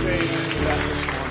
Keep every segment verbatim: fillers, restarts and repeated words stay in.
say amen to that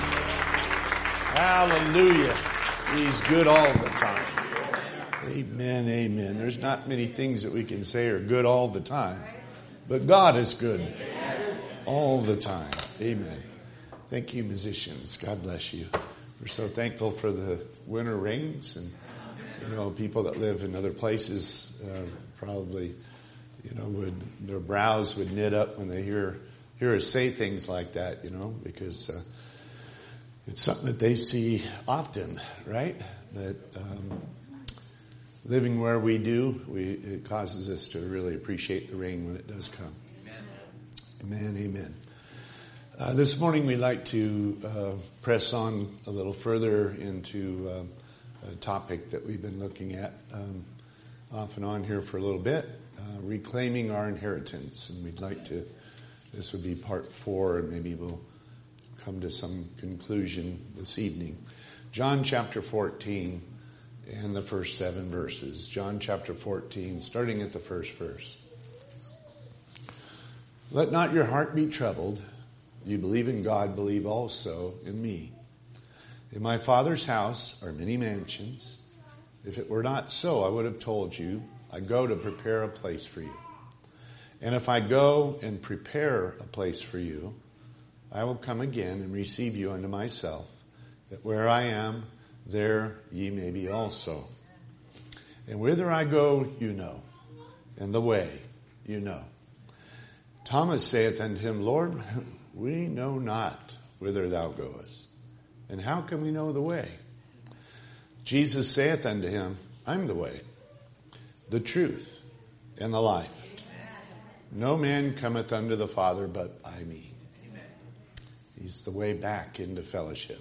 this morning? Hallelujah. He's good all the time. Amen, amen. There's not many things that we can say are good all the time, but God is good all the time. Amen. Thank you, musicians. God bless you. We're so thankful for the winter rains, and you know, people that live in other places uh, probably, you know, would their brows would knit up when they hear hear us say things like that, you know, because uh, it's something that they see often, right? That um, living where we do, we it causes us to really appreciate the rain when it does come. Amen, amen. amen. Uh, this morning we'd like to uh, press on a little further into uh, a topic that we've been looking at um, off and on here for a little bit, uh, reclaiming our inheritance. And we'd like to, this would be part four, and maybe we'll come to some conclusion this evening. John chapter fourteen and the first seven verses. John chapter fourteen, starting at the first verse. Let not your heart be troubled. You believe in God, believe also in me. In my Father's house are many mansions. If it were not so, I would have told you, I go to prepare a place for you. And if I go and prepare a place for you, I will come again and receive you unto myself, that where I am, there ye may be also. And whither I go, you know, and the way you know. Thomas saith unto him, Lord, we know not whither thou goest, and how can we know the way? Jesus saith unto him, I'm the way, the truth, and the life. No man cometh unto the Father but by me. He's the way back into fellowship.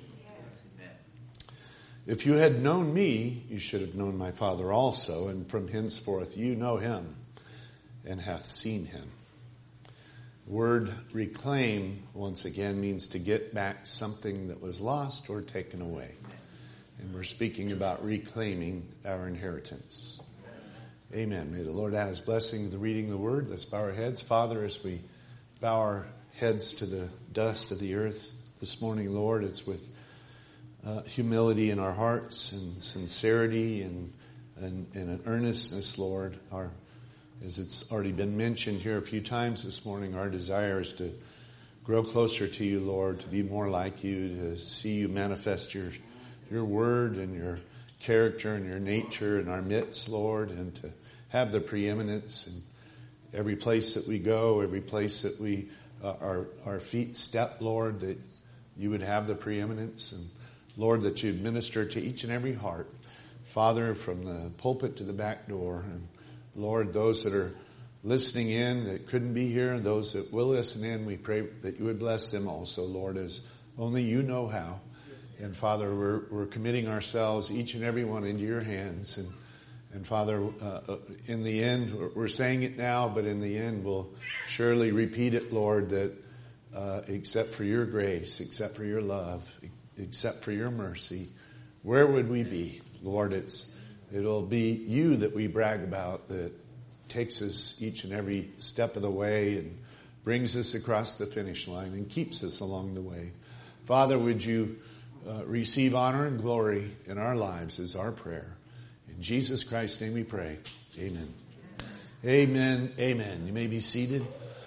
If you had known me, you should have known my Father also, and from henceforth you know him, and hath seen him. The word reclaim, once again, means to get back something that was lost or taken away. And we're speaking about reclaiming our inheritance. Amen. May the Lord add his blessing to the reading of the word. Let's bow our heads. Father, as we bow our heads to the dust of the earth this morning, Lord, it's with uh, humility in our hearts and sincerity and, and, and an earnestness, Lord. Our As it's already been mentioned here a few times this morning, our desire is to grow closer to you, Lord, to be more like you, to see you manifest your your word and your character and your nature in our midst, Lord, and to have the preeminence in every place that we go, every place that we uh, our our feet step, Lord, that you would have the preeminence, and Lord, that you'd minister to each and every heart, Father, from the pulpit to the back door. And Lord, those that are listening in that couldn't be here, and those that will listen in, we pray that you would bless them also, Lord, as only you know how. And Father, we're, we're committing ourselves, each and every one, into your hands. And, and Father, uh, in the end, we're saying it now, but in the end, we'll surely repeat it, Lord, that uh, except for your grace, except for your love, except for your mercy, where would we be? Lord, it's It'll be you that we brag about, that takes us each and every step of the way and brings us across the finish line and keeps us along the way. Father, would you uh, receive honor and glory in our lives is our prayer. In Jesus Christ's name we pray. Amen. Amen. Amen. You may be seated.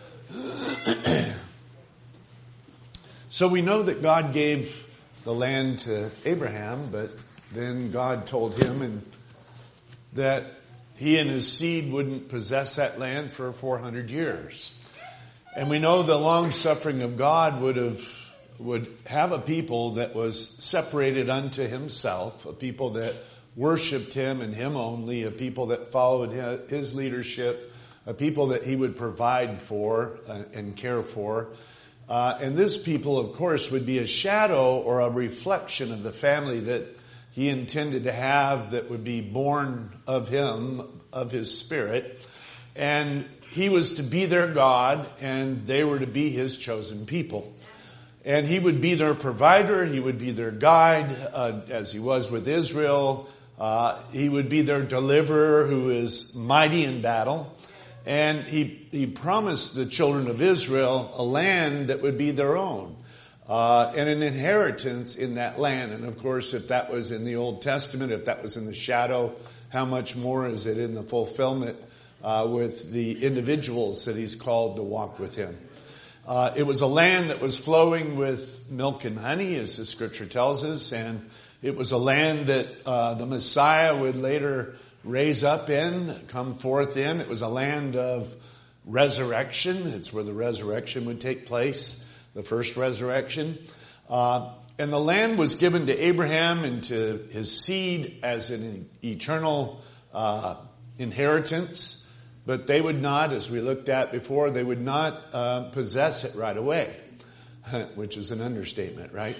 So we know that God gave the land to Abraham, but then God told him and that he and his seed wouldn't possess that land for four hundred years. And we know the long suffering of God would have, would have a people that was separated unto himself, a people that worshiped him and him only, a people that followed his leadership, a people that he would provide for and care for. Uh, and this people, of course, would be a shadow or a reflection of the family that he intended to have, that would be born of him, of his spirit. And he was to be their God, and they were to be his chosen people. And he would be their provider. He would be their guide, uh, as he was with Israel. Uh, he would be their deliverer, who is mighty in battle. And he, he promised the children of Israel a land that would be their own. uh, and an inheritance in that land. And of course, if that was in the Old Testament, if that was in the shadow, how much more is it in the fulfillment uh, with the individuals that he's called to walk with him? Uh, it was a land that was flowing with milk and honey, as the scripture tells us, and it was a land that uh, the Messiah would later raise up in, come forth in. It was a land of resurrection. It's where the resurrection would take place, the first resurrection. Uh, and the land was given to Abraham and to his seed as an eternal uh, inheritance. But they would not, as we looked at before, they would not uh, possess it right away, which is an understatement, right?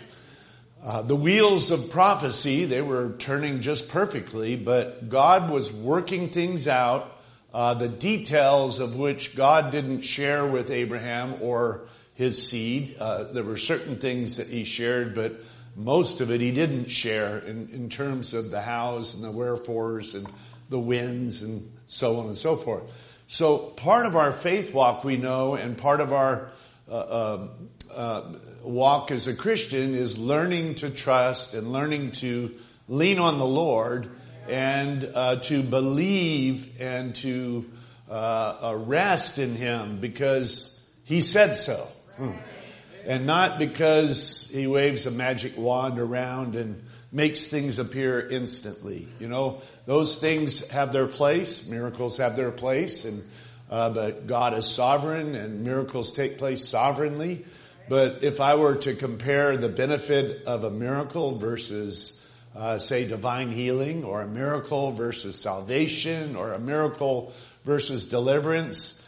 Uh, the wheels of prophecy, they were turning just perfectly, but God was working things out, uh, the details of which God didn't share with Abraham or his seed. Uh, there were certain things that he shared, but most of it he didn't share in, in terms of the hows and the wherefores and the winds and so on and so forth. So part of our faith walk, we know, and part of our uh, uh, uh, walk as a Christian is learning to trust and learning to lean on the Lord and uh, to believe and to uh, uh, rest in Him because He said so. Hmm. And not because He waves a magic wand around and makes things appear instantly. You know, those things have their place. Miracles have their place. And uh, but God is sovereign and miracles take place sovereignly. But if I were to compare the benefit of a miracle versus, uh, say, divine healing, or a miracle versus salvation, or a miracle versus deliverance,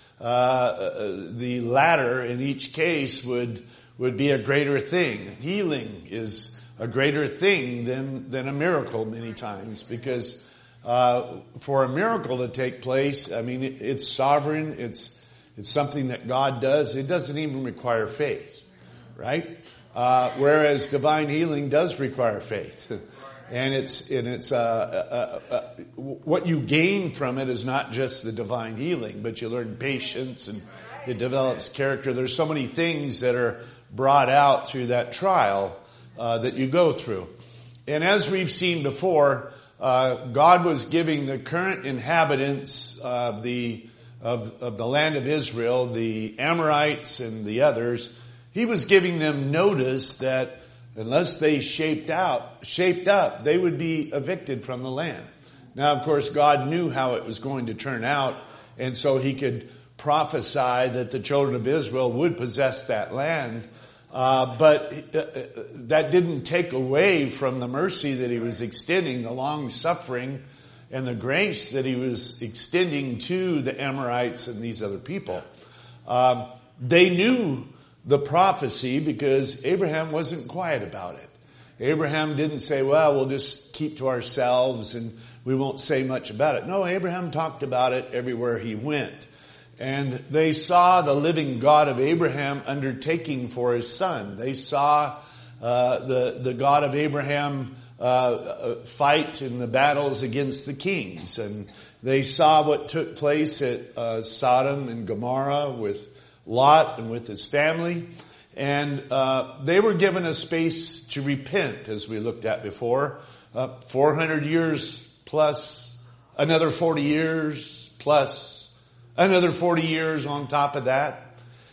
uh, the latter in each case would would be a greater thing. Healing is a greater thing than than a miracle many times, because uh, for a miracle to take place, I mean, it, it's sovereign. It's it's something that God does. It doesn't even require faith, right? Uh, whereas divine healing does require faith, and it's and it's uh, uh, uh, what you gain from it is not just the divine healing, but you learn patience and it develops character. There's so many things that are brought out through that trial uh, that you go through. And as we've seen before, uh, God was giving the current inhabitants of the of, of the land of Israel, the Amorites and the others, He was giving them notice that unless they shaped out, shaped up, they would be evicted from the land. Now, of course, God knew how it was going to turn out, and so He could prophesy that the children of Israel would possess that land. Uh, but uh, that didn't take away from the mercy that He was extending, the long suffering and the grace that He was extending to the Amorites and these other people. Um, they knew the prophecy because Abraham wasn't quiet about it. Abraham didn't say, well, we'll just keep to ourselves and we won't say much about it. No, Abraham talked about it everywhere he went. And they saw the living God of Abraham undertaking for His son. They saw uh, the, the God of Abraham uh, fight in the battles against the kings. And they saw what took place at uh, Sodom and Gomorrah with Lot and with his family. And uh, they were given a space to repent, as we looked at before. Uh, four hundred years plus another forty years plus another forty years on top of that.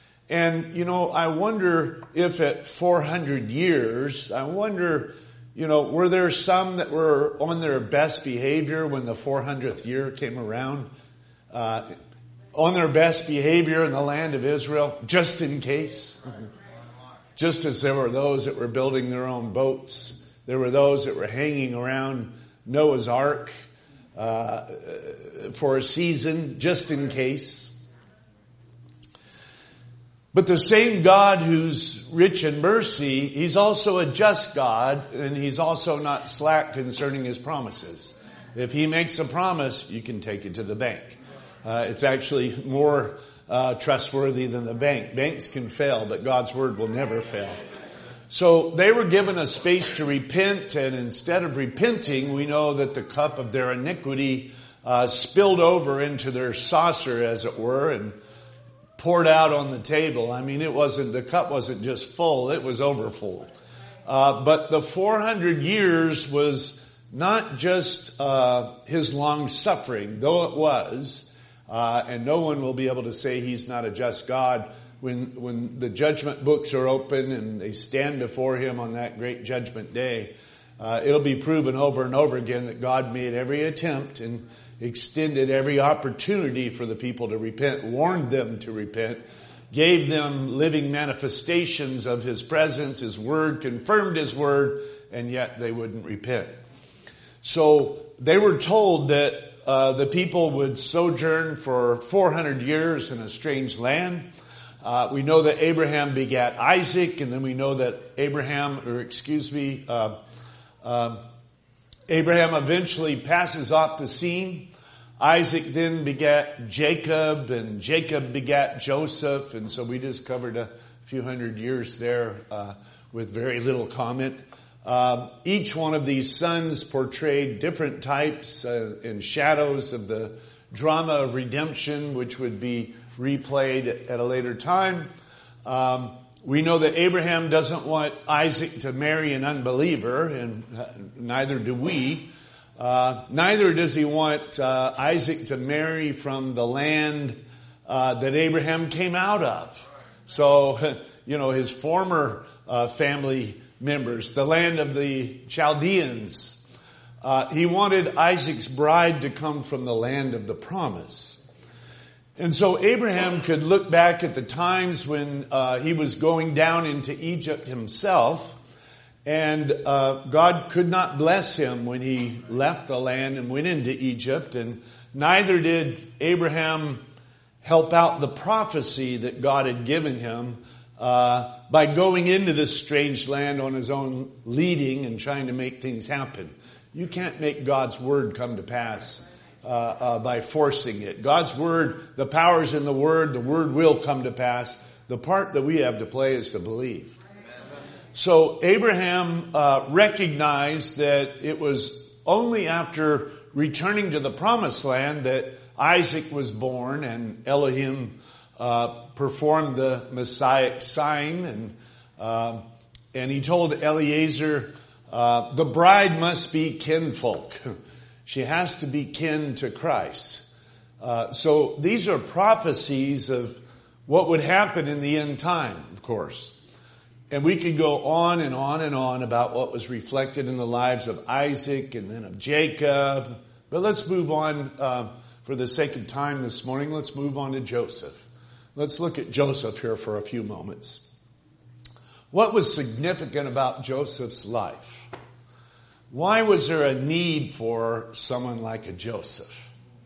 And, you know, I wonder if at four hundred years, I wonder, you know, were there some that were on their best behavior when the four hundredth year came around? Uh, on their best behavior in the land of Israel, just in case. Just as there were those that were building their own boats. There were those that were hanging around Noah's Ark uh, for a season, just in case. But the same God who's rich in mercy, He's also a just God, and He's also not slack concerning His promises. If He makes a promise, you can take it to the bank. Uh, it's actually more uh, trustworthy than the bank. Banks can fail, but God's word will never fail. So they were given a space to repent, and instead of repenting, we know that the cup of their iniquity uh, spilled over into their saucer, as it were, and poured out on the table. I mean, it wasn't, the cup wasn't just full, it was overfull. Uh, but the four hundred years was not just uh, his long suffering, though it was, uh, and no one will be able to say he's not a just God when when the judgment books are open and they stand before him on that great judgment day. Uh, it'll be proven over and over again that God made every attempt and extended every opportunity for the people to repent, warned them to repent, gave them living manifestations of his presence, his word, confirmed his word, and yet they wouldn't repent. So they were told that uh, the people would sojourn for four hundred years in a strange land. Uh, we know that Abraham begat Isaac, and then we know that Abraham, or excuse me, uh, uh, Abraham eventually passes off the scene. Isaac then begat Jacob, and Jacob begat Joseph, and so we just covered a few hundred years there uh, with very little comment. Uh, each one of these sons portrayed different types uh, and shadows of the drama of redemption, which would be replayed at a later time. Um, we know that Abraham doesn't want Isaac to marry an unbeliever, and uh, neither do we. Uh, neither does he want uh, Isaac to marry from the land uh, that Abraham came out of. So, you know, his former uh, family members, the land of the Chaldeans. Uh, he wanted Isaac's bride to come from the land of the promise. And so Abraham could look back at the times when uh, he was going down into Egypt himself, and uh, God could not bless him when he left the land and went into Egypt, and neither did Abraham help out the prophecy that God had given him uh, by going into this strange land on his own leading and trying to make things happen. You can't make God's word come to pass uh, uh, by forcing it. God's word, the power's in the word, the word will come to pass. The part that we have to play is to believe. So Abraham uh, recognized that it was only after returning to the promised land that Isaac was born, and Elohim uh, performed the Messiah sign, and uh, and he told Eliezer, uh, the bride must be kinfolk. She has to be kin to Christ. Uh, so these are prophecies of what would happen in the end time, of course. And we could go on and on and on about what was reflected in the lives of Isaac and then of Jacob. But let's move on, uh, for the sake of time this morning, let's move on to Joseph. Let's look at Joseph here for a few moments. What was significant about Joseph's life? Why was there a need for someone like a Joseph?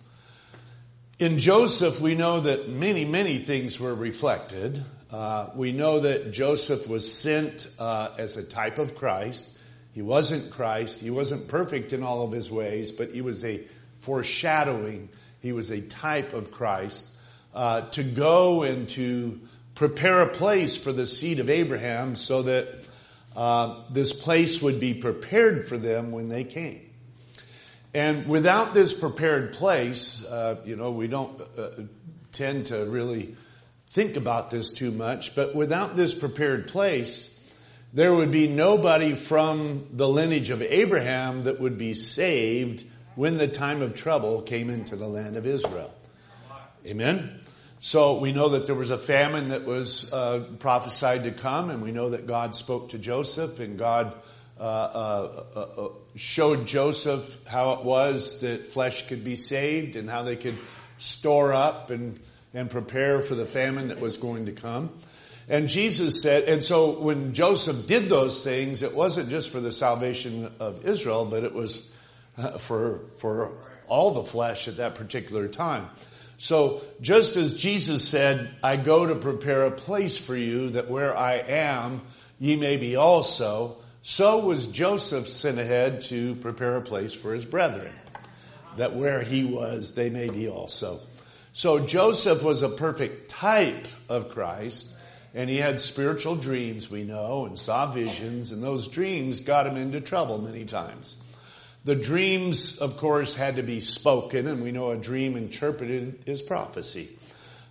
In Joseph, we know that many, many things were reflected. Uh, we know that Joseph was sent uh, as a type of Christ. He wasn't Christ. He wasn't perfect in all of his ways, but he was a foreshadowing. He was a type of Christ uh, to go and to prepare a place for the seed of Abraham so that uh, this place would be prepared for them when they came. And without this prepared place, uh, you know, we don't uh, tend to really think about this too much, but without this prepared place, there would be nobody from the lineage of Abraham that would be saved when the time of trouble came into the land of Israel. Amen? So we know that there was a famine that was uh, prophesied to come, and we know that God spoke to Joseph, and God uh, uh, uh, uh, showed Joseph how it was that flesh could be saved and how they could store up and and prepare for the famine that was going to come. And Jesus said, and so when Joseph did those things, it wasn't just for the salvation of Israel, but it was uh, for for all the flesh at that particular time. So just as Jesus said, I go to prepare a place for you, that where I am, ye may be also, so was Joseph sent ahead to prepare a place for his brethren, that where he was, they may be also. So Joseph was a perfect type of Christ, and he had spiritual dreams, we know, and saw visions, and those dreams got him into trouble many times. The dreams, of course, had to be spoken, and we know a dream interpreted is prophecy.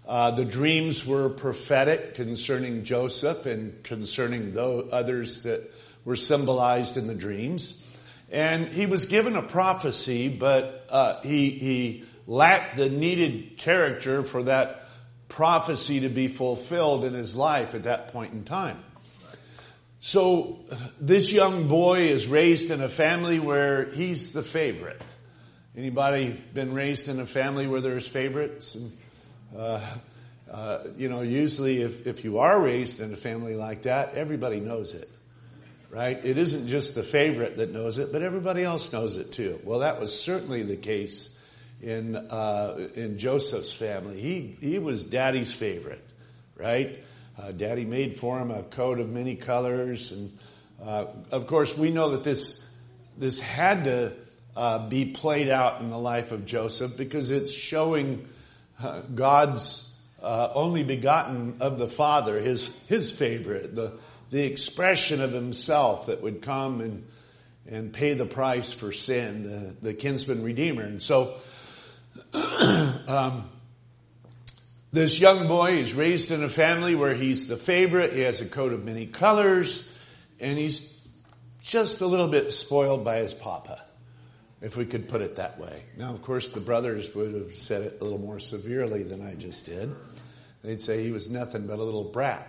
Uh, the dreams were prophetic concerning Joseph and concerning those others that were symbolized in the dreams. And he was given a prophecy, but uh, he, he lacked the needed character for that prophecy to be fulfilled in his life at that point in time. So this young boy is raised in a family where he's the favorite. Anybody been raised in a family where there's favorites? And, uh, uh, you know, usually if, if you are raised in a family like that, everybody knows it, right? It isn't just the favorite that knows it, but everybody else knows it too. Well, that was certainly the case in uh, in Joseph's family. He he was Daddy's favorite, right? Uh, Daddy made for him a coat of many colors, and uh, of course we know that this this had to uh, be played out in the life of Joseph because it's showing uh, God's uh, only begotten of the Father, his his favorite, the the expression of himself that would come and and pay the price for sin, the, the kinsman redeemer, and so. um, This young boy is raised in a family where he's the favorite. He has a coat of many colors, and he's just a little bit spoiled by his papa, if we could put it that way. Now, of course, the brothers would have said it a little more severely than I just did. They'd say he was nothing but a little brat.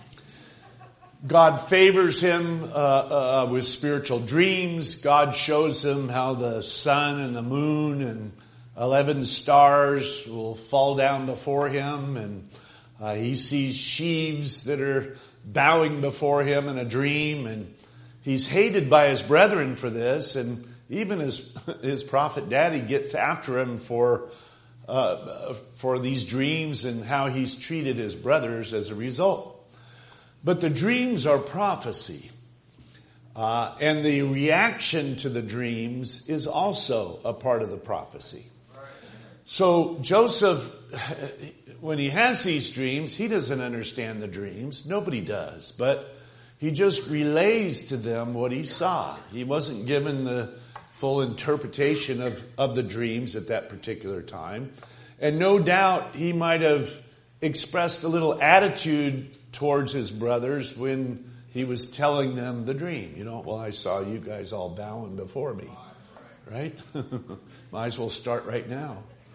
God favors him uh, uh, with spiritual dreams. God shows him how the sun and the moon and Eleven stars will fall down before him, and uh, he sees sheaves that are bowing before him in a dream, and he's hated by his brethren for this, and even his his prophet daddy gets after him for uh, for these dreams and how he's treated his brothers as a result. But the dreams are prophecy, uh, and the reaction to the dreams is also a part of the prophecy. So Joseph, when he has these dreams, he doesn't understand the dreams. Nobody does. But he just relays to them what he saw. He wasn't given the full interpretation of, of the dreams at that particular time. And no doubt he might have expressed a little attitude towards his brothers when he was telling them the dream. You know, well, I saw you guys all bowing before me. Right? Might as well start right now.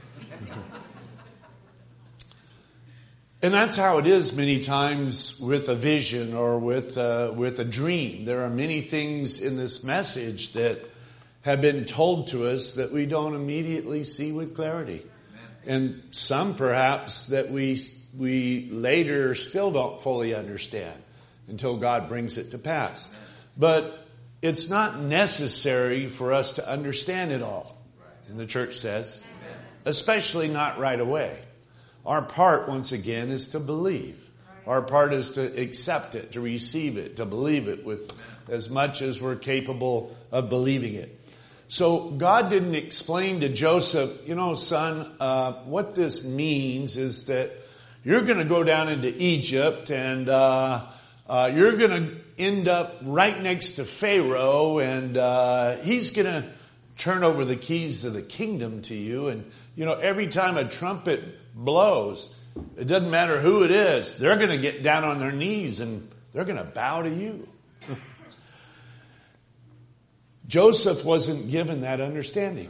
And that's how it is many times with a vision or with uh, with a dream. There are many things in this message that have been told to us that we don't immediately see with clarity. And some perhaps that we we later still don't fully understand until God brings it to pass. But it's not necessary for us to understand it all, and the church says. Especially not right away. Our part, once again, is to believe. Our part is to accept it, to receive it, to believe it with as much as we're capable of believing it. So God didn't explain to Joseph, you know, son, uh, what this means is that you're going to go down into Egypt and uh, uh, you're going to end up right next to Pharaoh, and uh, he's going to turn over the keys of the kingdom to you. And you know, every time a trumpet blows, it doesn't matter who it is, they're going to get down on their knees and they're going to bow to you. Joseph wasn't given that understanding.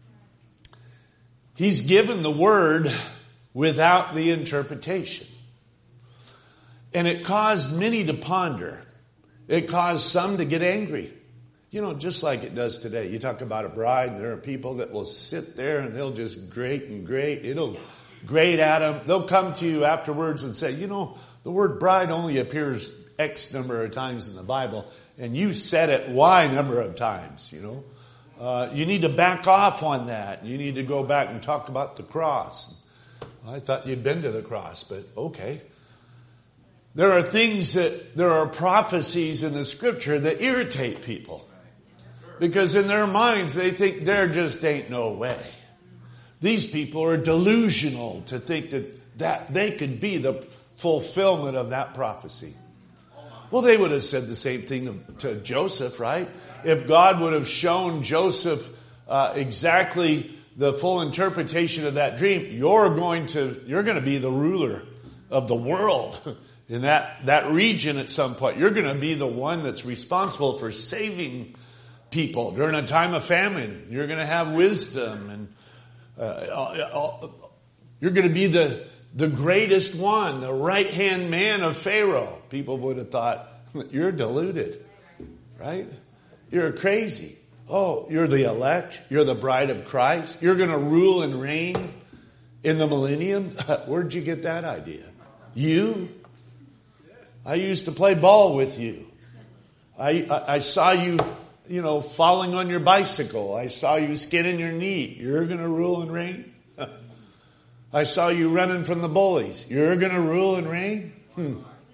He's given the word without the interpretation. And it caused many to ponder. It caused some to get angry. You know, just like it does today. You talk about a bride, and there are people that will sit there and they'll just grate and grate. It'll grate at them. They'll come to you afterwards and say, you know, the word bride only appears X number of times in the Bible, and you said it Y number of times, you know. Uh, you need to back off on that. You need to go back and talk about the cross. I thought you'd been to the cross, but okay. There are things that, there are prophecies in the scripture that irritate people. Because in their minds, they think there just ain't no way. These people are delusional to think that, that they could be the fulfillment of that prophecy. Well, they would have said the same thing to, to Joseph, right? If God would have shown Joseph uh, exactly the full interpretation of that dream, you're going to, you're going to be the ruler of the world in that, that region at some point. You're going to be the one that's responsible for saving people during a time of famine. You're going to have wisdom, and uh, uh, you're going to be the, the greatest one, the right-hand man of Pharaoh. People would have thought, you're deluded, right? You're crazy. Oh, you're the elect. You're the bride of Christ. You're going to rule and reign in the millennium. Where'd you get that idea? You? I used to play ball with you. I, I, I saw you, you know, falling on your bicycle. I saw you skinning your knee. You're going to rule and reign? I saw you running from the bullies. You're going to rule and reign? Hmm.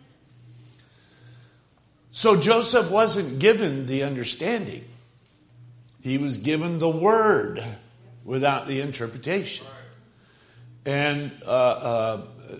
So Joseph wasn't given the understanding. He was given the word without the interpretation. And uh, uh,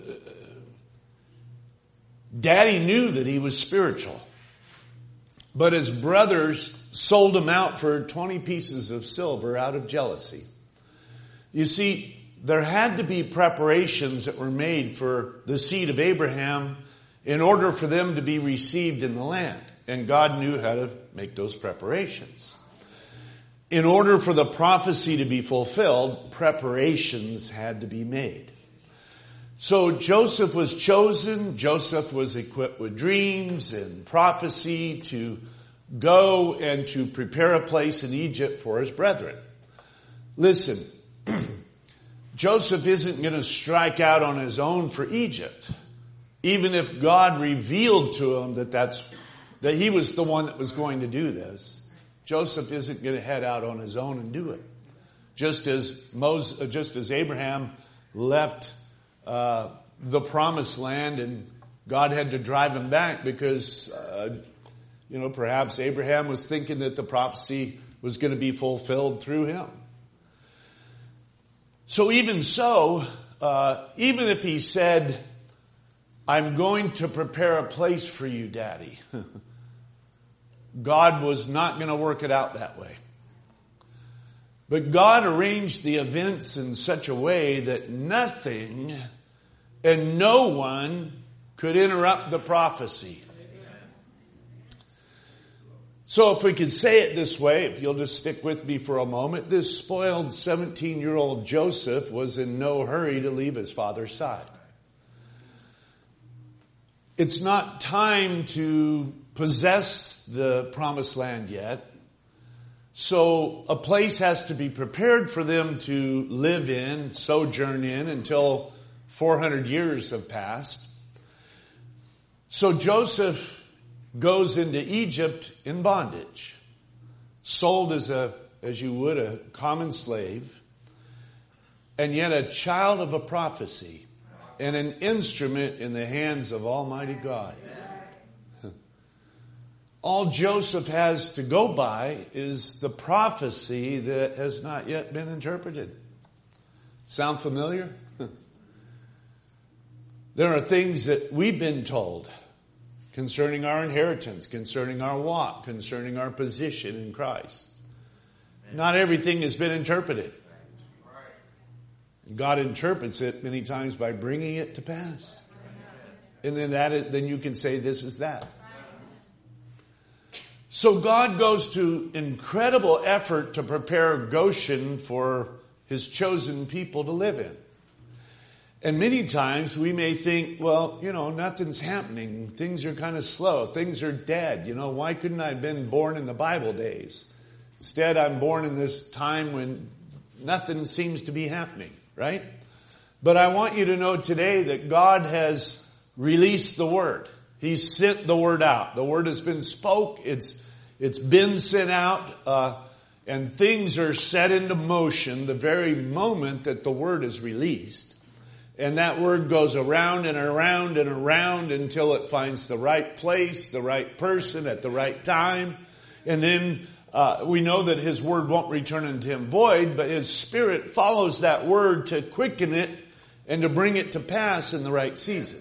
Daddy knew that he was spiritual. But his brothers sold him out for twenty pieces of silver out of jealousy. You see, there had to be preparations that were made for the seed of Abraham in order for them to be received in the land. And God knew how to make those preparations. In order for the prophecy to be fulfilled, preparations had to be made. So Joseph was chosen. Joseph was equipped with dreams and prophecy to go and to prepare a place in Egypt for his brethren. Listen, Joseph isn't going to strike out on his own for Egypt. Even if God revealed to him that that's, that he was the one that was going to do this, Joseph isn't going to head out on his own and do it. Just as Moses, just as Abraham left uh, the promised land and God had to drive him back because, uh, you know, perhaps Abraham was thinking that the prophecy was going to be fulfilled through him. So even so, uh, even if he said, I'm going to prepare a place for you, Daddy, God was not going to work it out that way. But God arranged the events in such a way that nothing and no one could interrupt the prophecy. So if we could say it this way, if you'll just stick with me for a moment, this spoiled seventeen-year-old Joseph was in no hurry to leave his father's side. It's not time to possess the promised land yet. So a place has to be prepared for them to live in, sojourn in, until four hundred years have passed. So Joseph goes into Egypt in bondage, sold as a, as you would, a common slave, and yet a child of a prophecy and an instrument in the hands of Almighty God. All Joseph has to go by is the prophecy that has not yet been interpreted. Sound familiar? There are things that we've been told concerning our inheritance, concerning our walk, concerning our position in Christ. Not everything has been interpreted. God interprets it many times by bringing it to pass. And then that is, then you can say this is that. So God goes to incredible effort to prepare Goshen for his chosen people to live in. And many times we may think, well, you know, nothing's happening. Things are kind of slow. Things are dead. You know, why couldn't I have been born in the Bible days? Instead, I'm born in this time when nothing seems to be happening, right? But I want you to know today that God has released the word. He's sent the word out. The word has been spoke. It's It's been sent out, uh, and things are set into motion the very moment that the word is released. And that word goes around and around and around until it finds the right place, the right person at the right time. And then uh, we know that his word won't return unto him void, but his spirit follows that word to quicken it and to bring it to pass in the right season.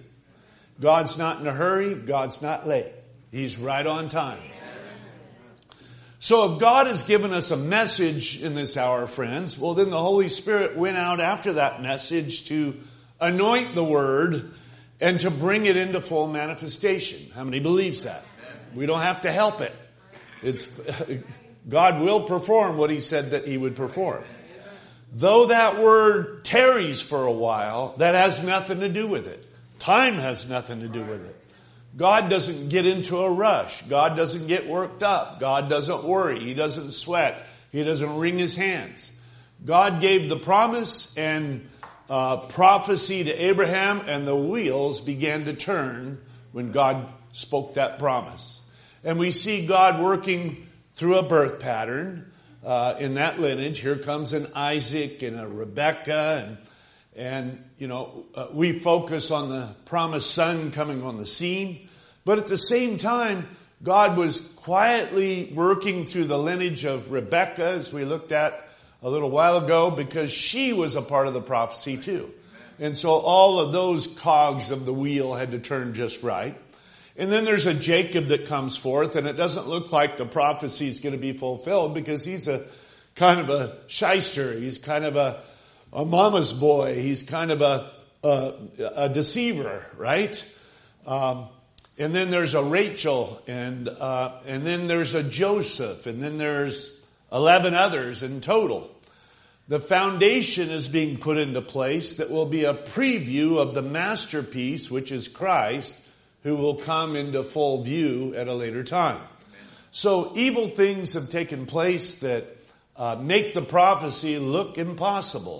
God's not in a hurry. God's not late. He's right on time. So if God has given us a message in this hour, friends, well, then the Holy Spirit went out after that message to anoint the word and to bring it into full manifestation. How many believes that? We don't have to help it. It's God will perform what he said that he would perform. Though that word tarries for a while, that has nothing to do with it. Time has nothing to do with it. God doesn't get into a rush. God doesn't get worked up. God doesn't worry. He doesn't sweat. He doesn't wring his hands. God gave the promise and uh, prophecy to Abraham, and the wheels began to turn when God spoke that promise. And we see God working through a birth pattern uh, in that lineage. Here comes an Isaac and a Rebekah, and and you know uh, we focus on the promised son coming on the scene. But at the same time, God was quietly working through the lineage of Rebekah, as we looked at a little while ago, because she was a part of the prophecy too. And so all of those cogs of the wheel had to turn just right. And then there's a Jacob that comes forth, and it doesn't look like the prophecy is going to be fulfilled because he's a kind of a shyster. He's kind of a, a mama's boy. He's kind of a, a, a deceiver, right? Um, And then there's a Rachel, and uh, and then there's a Joseph, and then there's eleven others in total. The foundation is being put into place that will be a preview of the masterpiece, which is Christ, who will come into full view at a later time. So evil things have taken place that uh, make the prophecy look impossible.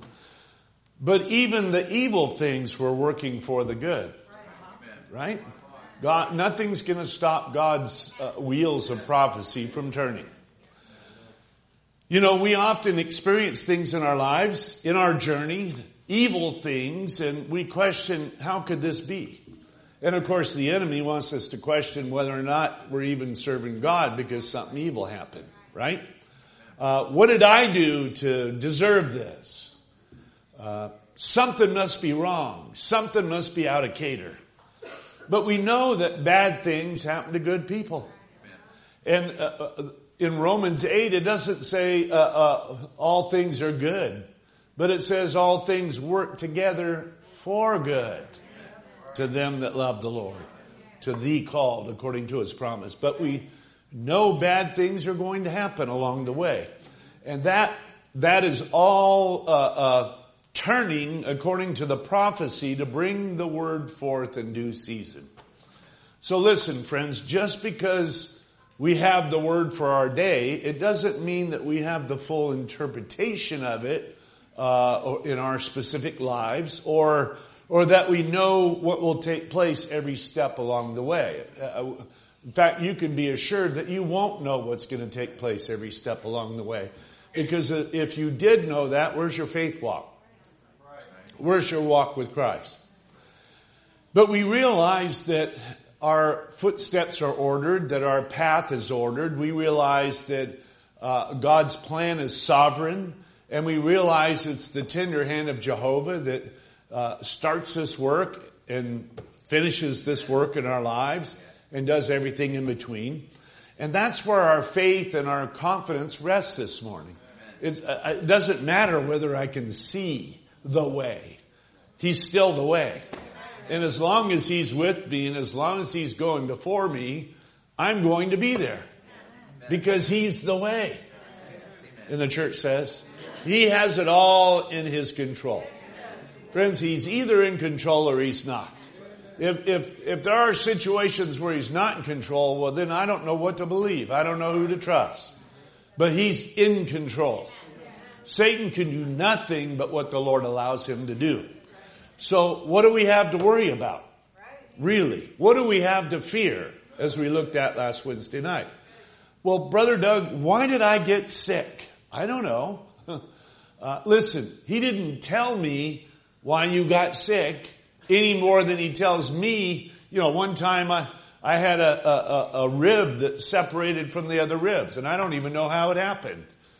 But even the evil things were working for the good. Right? God, nothing's going to stop God's uh, wheels of prophecy from turning. You know, we often experience things in our lives, in our journey, evil things, and we question, how could this be? And of course, the enemy wants us to question whether or not we're even serving God because something evil happened, right? Uh, what did I do to deserve this? Uh, something must be wrong. Something must be out of cater. But we know that bad things happen to good people. And uh, in Romans eight, it doesn't say uh, uh, all things are good. But it says all things work together for good to them that love the Lord. To thee called according to his promise. But we know bad things are going to happen along the way. And that that is all uh, uh turning according to the prophecy to bring the word forth in due season. So listen, friends, just because we have the word for our day, it doesn't mean that we have the full interpretation of it uh, in our specific lives, or or that we know what will take place every step along the way. Uh, in fact, you can be assured that you won't know what's going to take place every step along the way. Because if you did know that, where's your faith walk? Where's your walk with Christ? But we realize that our footsteps are ordered, that our path is ordered. We realize that uh, God's plan is sovereign, and we realize it's the tender hand of Jehovah that uh, starts this work and finishes this work in our lives and does everything in between. And that's where our faith and our confidence rests this morning. It's, uh, it doesn't matter whether I can see the way. He's still the way. And as long as he's with me and as long as he's going before me, I'm going to be there. Because he's the way. And the church says, he has it all in his control. Friends, he's either in control or he's not. If, if, if there are situations where he's not in control, well then I don't know what to believe. I don't know who to trust. But he's in control. Satan can do nothing but what the Lord allows him to do. So what do we have to worry about? Really? What do we have to fear, as we looked at last Wednesday night? Well, Brother Doug, why did I get sick? I don't know. Uh, listen, he didn't tell me why you got sick any more than he tells me. You know, one time I, I had a, a, a rib that separated from the other ribs, and I don't even know how it happened.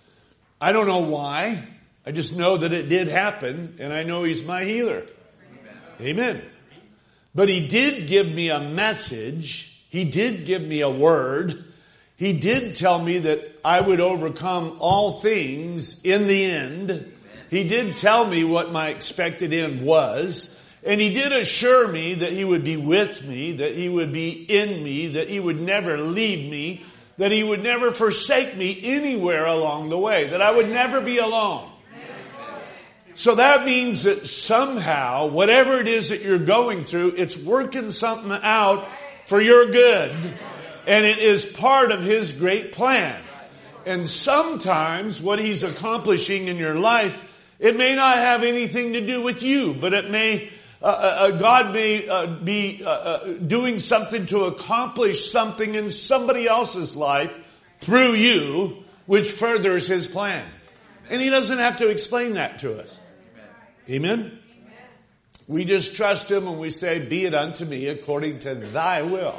I don't know why. I just know that it did happen, and I know he's my healer. Amen. Amen. But he did give me a message. He did give me a word. He did tell me that I would overcome all things in the end. He did tell me what my expected end was. And He did assure me that He would be with me, that He would be in me, that He would never leave me, that He would never forsake me anywhere along the way, that I would never be alone. So that means that somehow, whatever it is that you're going through, it's working something out for your good. And it is part of His great plan. And sometimes what He's accomplishing in your life, it may not have anything to do with you, but it may, uh, uh, God may uh, be uh, uh, doing something to accomplish something in somebody else's life through you, which furthers His plan. And He doesn't have to explain that to us. Amen? We just trust Him and we say, be it unto me according to Thy will.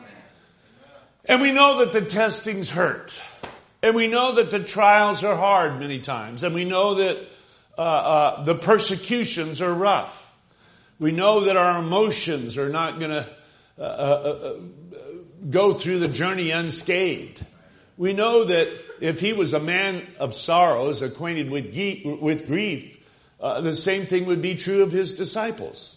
And we know that the testings hurt. And we know that the trials are hard many times. And we know that uh, uh, the persecutions are rough. We know that our emotions are not going to uh, uh, uh, go through the journey unscathed. We know that if He was a man of sorrows, acquainted with, ge- with grief, uh, the same thing would be true of His disciples.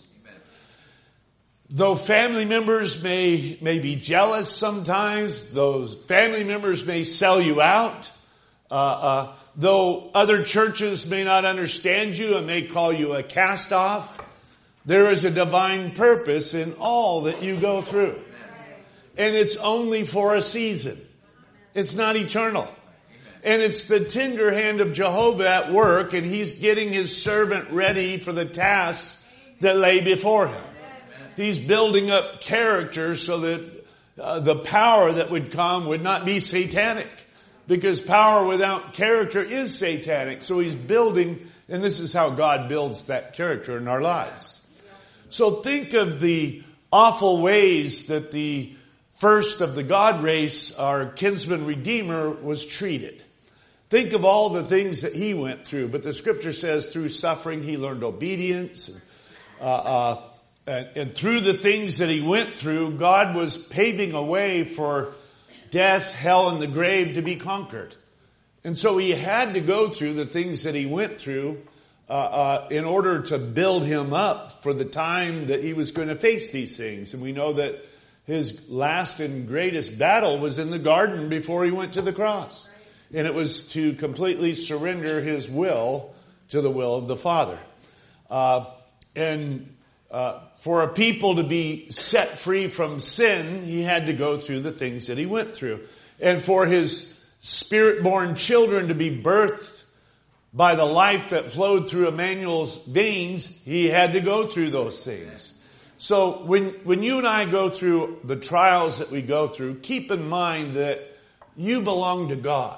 Though family members may, may be jealous sometimes, those family members may sell you out, uh, uh, though other churches may not understand you and may call you a cast-off, there is a divine purpose in all that you go through. And it's only for a season. It's not eternal. And it's the tender hand of Jehovah at work, and He's getting His servant ready for the tasks that lay before him. He's building up character so that uh, the power that would come would not be satanic. Because power without character is satanic. So He's building, and this is how God builds that character in our lives. So think of the awful ways that the first of the God race, our kinsman redeemer, was treated. Think of all the things that He went through. But the Scripture says through suffering He learned obedience. And, uh, uh, And, and through the things that He went through, God was paving a way for death, hell, and the grave to be conquered. And so He had to go through the things that He went through uh, uh, in order to build him up for the time that He was going to face these things. And we know that His last and greatest battle was in the garden before He went to the cross. And it was to completely surrender His will to the will of the Father. Uh, and... Uh, for a people to be set free from sin, He had to go through the things that He went through. And for His Spirit-born children to be birthed by the life that flowed through Emmanuel's veins, He had to go through those things. So when, when you and I go through the trials that we go through, keep in mind that you belong to God.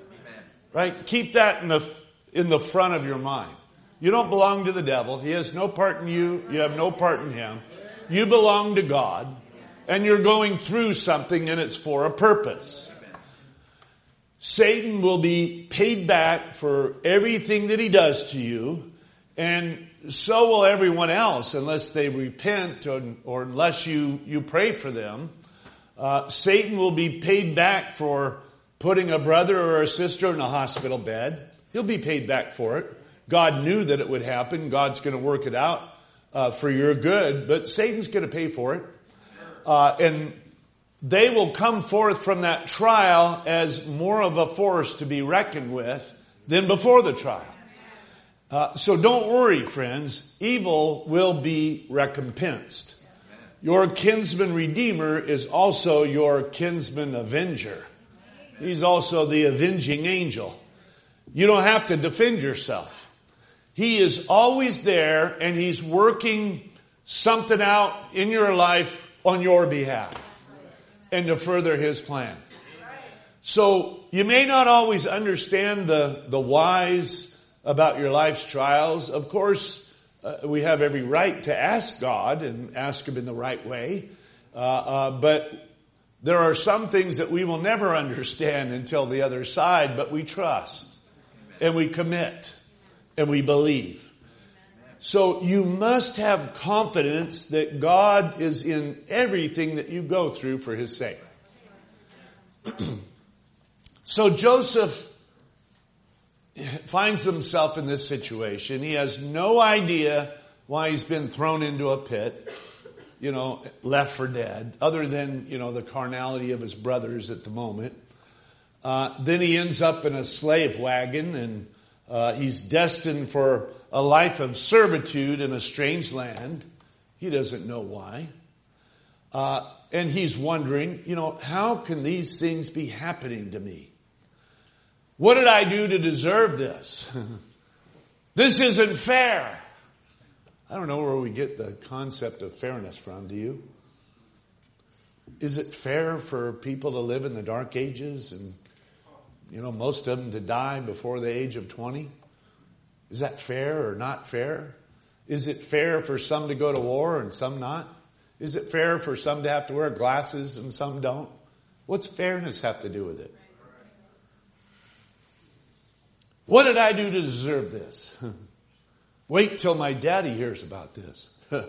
Right? Keep that in the, in the front of your mind. You don't belong to the devil. He has no part in you. You have no part in him. You belong to God. And you're going through something, and it's for a purpose. Satan will be paid back for everything that he does to you. And so will everyone else, unless they repent or, or unless you, you pray for them. Uh, Satan will be paid back for putting a brother or a sister in a hospital bed. He'll be paid back for it. God knew that it would happen. God's going to work it out uh, for your good, but Satan's going to pay for it. Uh, and they will come forth from that trial as more of a force to be reckoned with than before the trial. Uh, so don't worry, friends. Evil will be recompensed. Your kinsman redeemer is also your kinsman avenger. He's also the avenging angel. You don't have to defend yourself. He is always there, and He's working something out in your life on your behalf and to further His plan. So you may not always understand the, the whys about your life's trials. Of course, uh, we have every right to ask God and ask Him in the right way. Uh, uh, but there are some things that we will never understand until the other side, but we trust and we commit. And we believe. So you must have confidence that God is in everything that you go through for His sake. So Joseph finds himself in this situation. He has no idea why he's been thrown into a pit, you know, left for dead, other than, you know, the carnality of his brothers at the moment. Uh, then he ends up in a slave wagon, and uh, he's destined for a life of servitude in a strange land. He doesn't know why. Uh, and he's wondering, you know, how can these things be happening to me? What did I do to deserve this? This isn't fair. I don't know where we get the concept of fairness from, do you? Is it fair for people to live in the dark ages and, you know, most of them to die before the age of twenty? Is that fair or not fair? Is it fair for some to go to war and some not? Is it fair for some to have to wear glasses and some don't? What's fairness have to do with it? What did I do to deserve this? Wait till my daddy hears about this.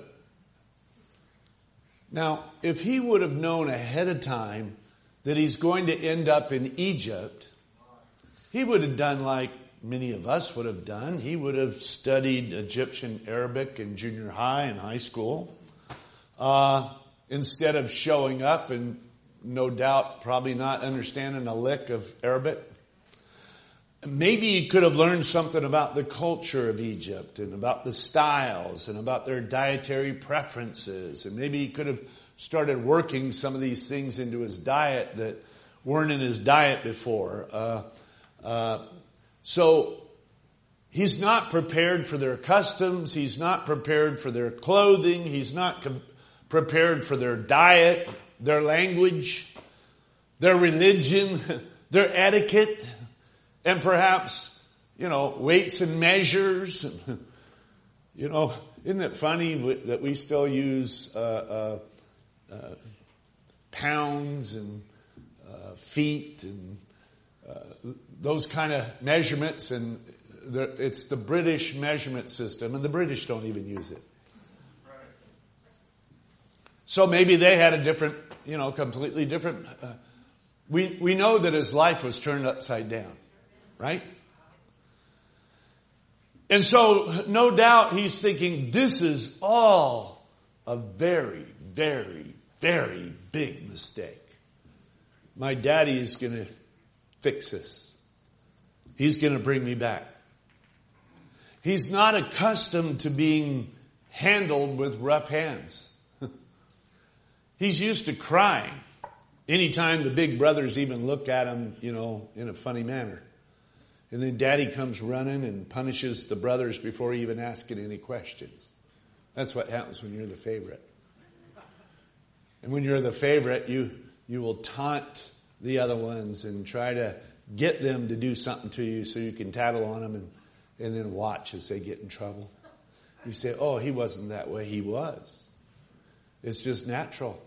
Now, if he would have known ahead of time that he's going to end up in Egypt, he would have done like many of us would have done. He would have studied Egyptian Arabic in junior high and high school. Uh, instead of showing up and no doubt probably not understanding a lick of Arabic. Maybe he could have learned something about the culture of Egypt and about the styles and about their dietary preferences. And maybe he could have started working some of these things into his diet that weren't in his diet before. Uh, uh, so he's not prepared for their customs. He's not prepared for their clothing. He's not com- prepared for their diet, their language, their religion, their etiquette. And perhaps, you know, weights and measures. And, you know, isn't it funny that we still use uh, uh, uh, pounds and uh, feet and uh, those kind of measurements? And it's the British measurement system, and the British don't even use it. So maybe they had a different, you know, completely different. Uh, we we know that his life was turned upside down. Right? And so, no doubt he's thinking, this is all a very, very, very big mistake. My daddy is going to fix this. He's going to bring me back. He's not accustomed to being handled with rough hands. He's used to crying anytime the big brothers even look at him, you know, in a funny manner. And then daddy comes running and punishes the brothers before even asking any questions. That's what happens when you're the favorite. And when you're the favorite, you, you will taunt the other ones and try to get them to do something to you so you can tattle on them and, and then watch as they get in trouble. You say, oh, he wasn't that way. He was. It's just natural.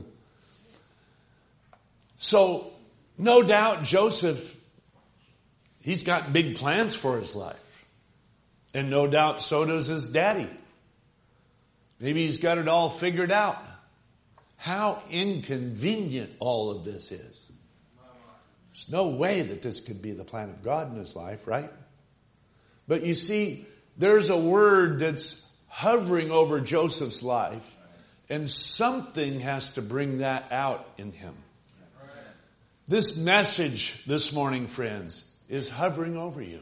So, no doubt Joseph, he's got big plans for his life. And no doubt so does his daddy. Maybe he's got it all figured out. How inconvenient all of this is. There's no way that this could be the plan of God in his life, right? But you see, there's a word that's hovering over Joseph's life, and something has to bring that out in him. This message this morning, friends, is hovering over you.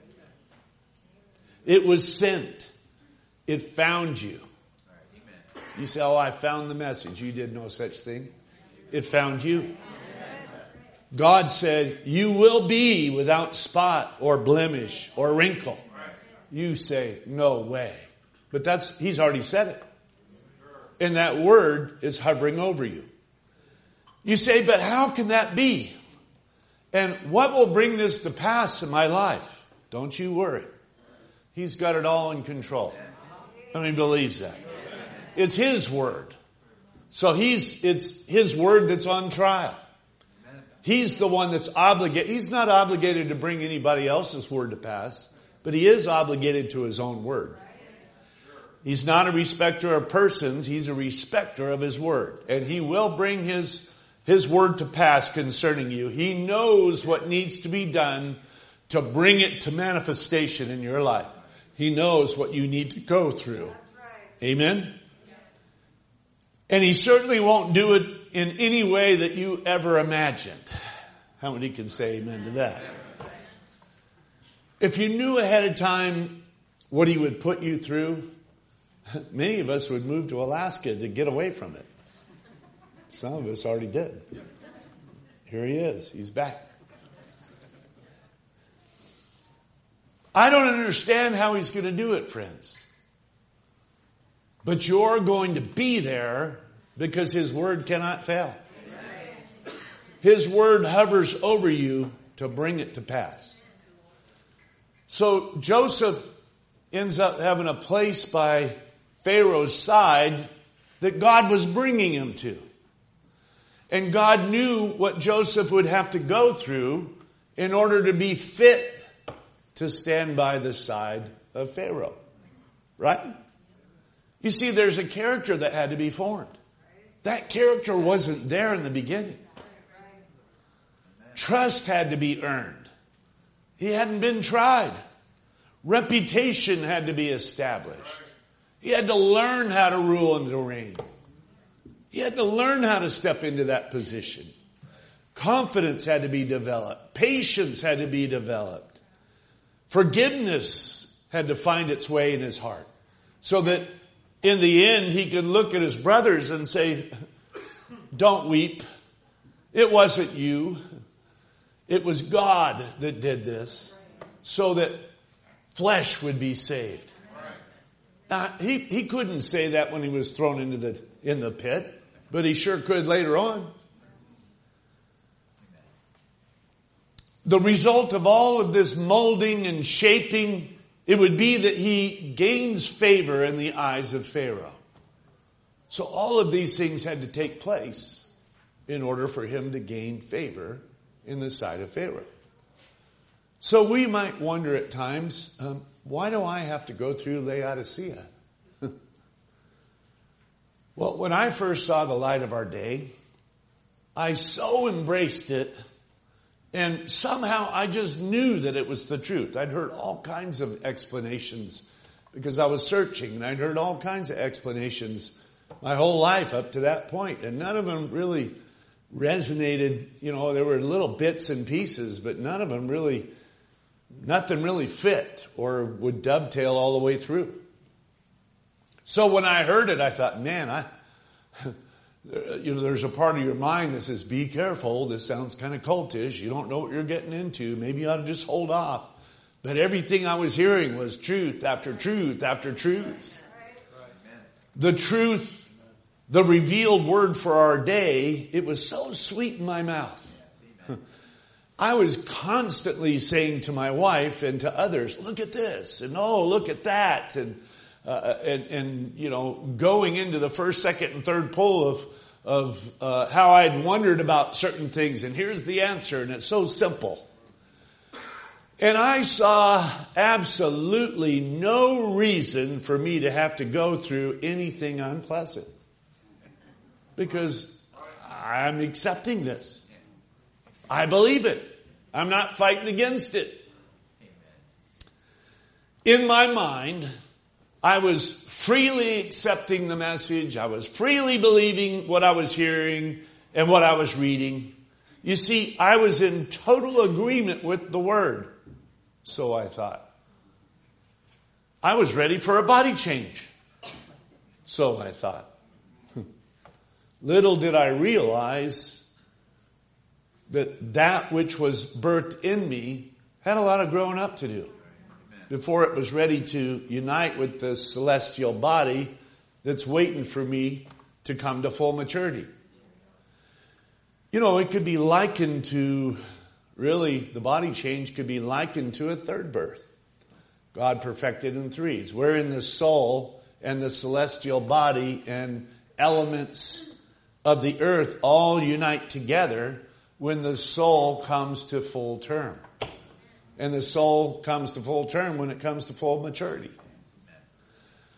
It was sent. It found you. You say, oh, I found the message. You did no such thing. It found you. God said, you will be without spot or blemish or wrinkle. You say, no way. But that's, he's already said it. And that word is hovering over you. You say, but how can that be? And what will bring this to pass in my life? Don't you worry. He's got it all in control. How many believes that? It's His word. So he's, it's His word that's on trial. He's the one that's obligated. He's not obligated to bring anybody else's word to pass, but He is obligated to His own word. He's not a respecter of persons. He's a respecter of His word. And He will bring His His word to pass concerning you. He knows what needs to be done to bring it to manifestation in your life. He knows what you need to go through. Amen? And He certainly won't do it in any way that you ever imagined. How many can say amen to that? If you knew ahead of time what He would put you through, many of us would move to Alaska to get away from it. Some of us already did. Here He is. He's back. I don't understand how He's going to do it, friends. But you're going to be there because His word cannot fail. His word hovers over you to bring it to pass. So Joseph ends up having a place by Pharaoh's side that God was bringing him to. And God knew what Joseph would have to go through in order to be fit to stand by the side of Pharaoh. Right? You see, there's a character that had to be formed. That character wasn't there in the beginning. Trust had to be earned. He hadn't been tried. Reputation had to be established. He had to learn how to rule and to reign. He had to learn how to step into that position. Confidence had to be developed. Patience had to be developed. Forgiveness had to find its way in his heart. So that in the end he could look at his brothers and say, don't weep. It wasn't you. It was God that did this so that flesh would be saved. Now, he, he couldn't say that when he was thrown into the, in the pit, but he sure could later on. The result of all of this molding and shaping, it would be that he gains favor in the eyes of Pharaoh. So all of these things had to take place in order for him to gain favor in the sight of Pharaoh. So we might wonder at times, um, why do I have to go through Laodicea? Well, when I first saw the light of our day, I so embraced it, and somehow I just knew that it was the truth. I'd heard all kinds of explanations because I was searching, and I'd heard all kinds of explanations my whole life up to that point, and none of them really resonated. You know, there were little bits and pieces, but none of them really, nothing really fit or would dovetail all the way through. So when I heard it, I thought, man, I, you know, there's a part of your mind that says, be careful. This sounds kind of cultish. You don't know what you're getting into. Maybe you ought to just hold off. But everything I was hearing was truth after truth after truth. The truth, the revealed word for our day, it was so sweet in my mouth. I was constantly saying to my wife and to others, look at this, and oh, look at that, and uh, and, and you know, going into the first, second, and third pull of of uh, how I'd wondered about certain things, and here's the answer, and it's so simple. And I saw absolutely no reason for me to have to go through anything unpleasant. Because I'm accepting this. I believe it. I'm not fighting against it. In my mind, I was freely accepting the message. I was freely believing what I was hearing and what I was reading. You see, I was in total agreement with the word. So I thought. I was ready for a body change. So I thought. Little did I realize that that which was birthed in me had a lot of growing up to do before it was ready to unite with the celestial body that's waiting for me to come to full maturity. You know, it could be likened to, really, the body change could be likened to a third birth. God perfected in threes, wherein the soul and the celestial body and elements of the earth all unite together when the soul comes to full term. And the soul comes to full term when it comes to full maturity.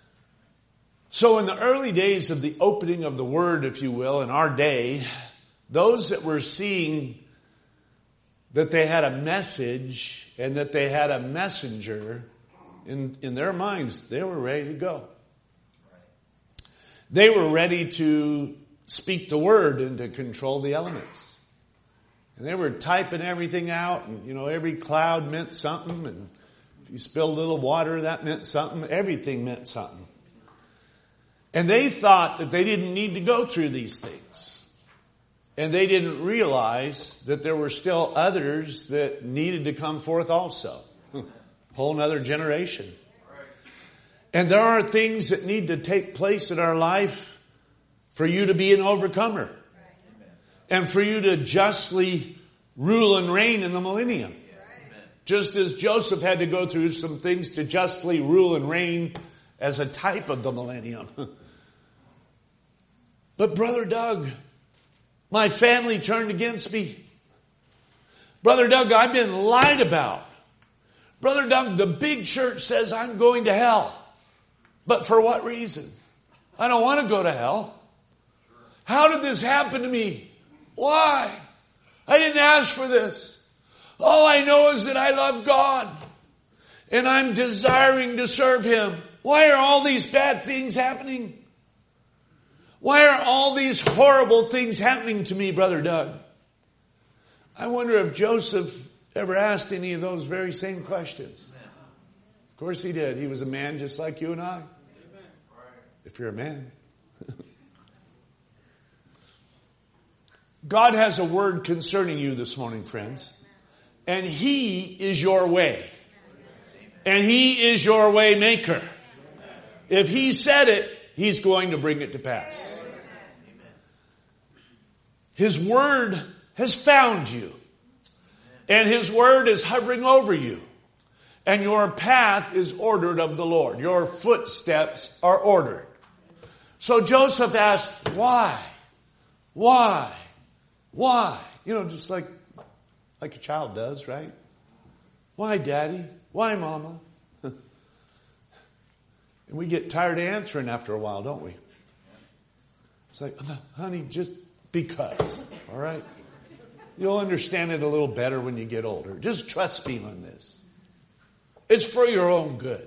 So in the early days of the opening of the word, if you will, in our day, those that were seeing that they had a message and that they had a messenger, in, in their minds, they were ready to go. They were ready to speak the word and to control the elements. And they were typing everything out, and you know, every cloud meant something, and if you spilled a little water, that meant something. Everything meant something. And they thought that they didn't need to go through these things. And they didn't realize that there were still others that needed to come forth also. Whole nother generation. And there are things that need to take place in our life for you to be an overcomer. And for you to justly rule and reign in the millennium. Just as Joseph had to go through some things to justly rule and reign as a type of the millennium. But Brother Doug, my family turned against me. Brother Doug, I've been lied about. Brother Doug, the big church says I'm going to hell. But for what reason? I don't want to go to hell. How did this happen to me? Why? I didn't ask for this. All I know is that I love God. And I'm desiring to serve Him. Why are all these bad things happening? Why are all these horrible things happening to me, Brother Doug? I wonder if Joseph ever asked any of those very same questions. Of course he did. He was a man just like you and I. If you're a man. God has a word concerning you this morning, friends. And He is your way. And He is your way maker. If He said it, He's going to bring it to pass. His word has found you. And His word is hovering over you. And your path is ordered of the Lord. Your footsteps are ordered. So Joseph asked, why? Why? Why? You know, just like, like a child does, right? Why, Daddy? Why, Mama? And we get tired of answering after a while, don't we? It's like, honey, just because, all right? You'll understand it a little better when you get older. Just trust me on this. It's for your own good.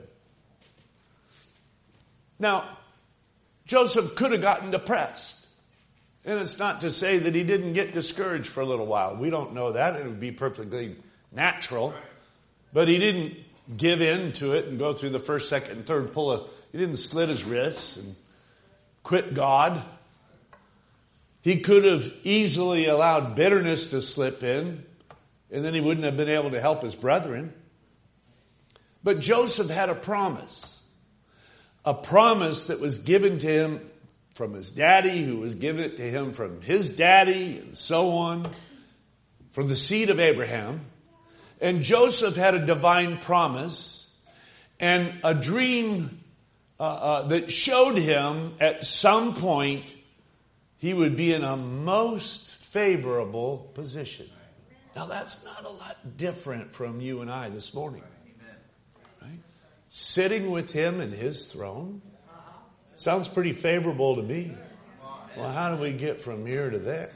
Now, Joseph could have gotten depressed. And it's not to say that he didn't get discouraged for a little while. We don't know that. It would be perfectly natural. But he didn't give in to it and go through the first, second, and third pull. Of, he didn't slit his wrists and quit God. He could have easily allowed bitterness to slip in, and then he wouldn't have been able to help his brethren. But Joseph had a promise. A promise that was given to him from his daddy, who was given it to him from his daddy, and so on, from the seed of Abraham. And Joseph had a divine promise and a dream uh, uh, that showed him at some point he would be in a most favorable position. Now that's not a lot different from you and I this morning. Right? Sitting with Him in His throne. Sounds pretty favorable to me. Well, how do we get from here to there?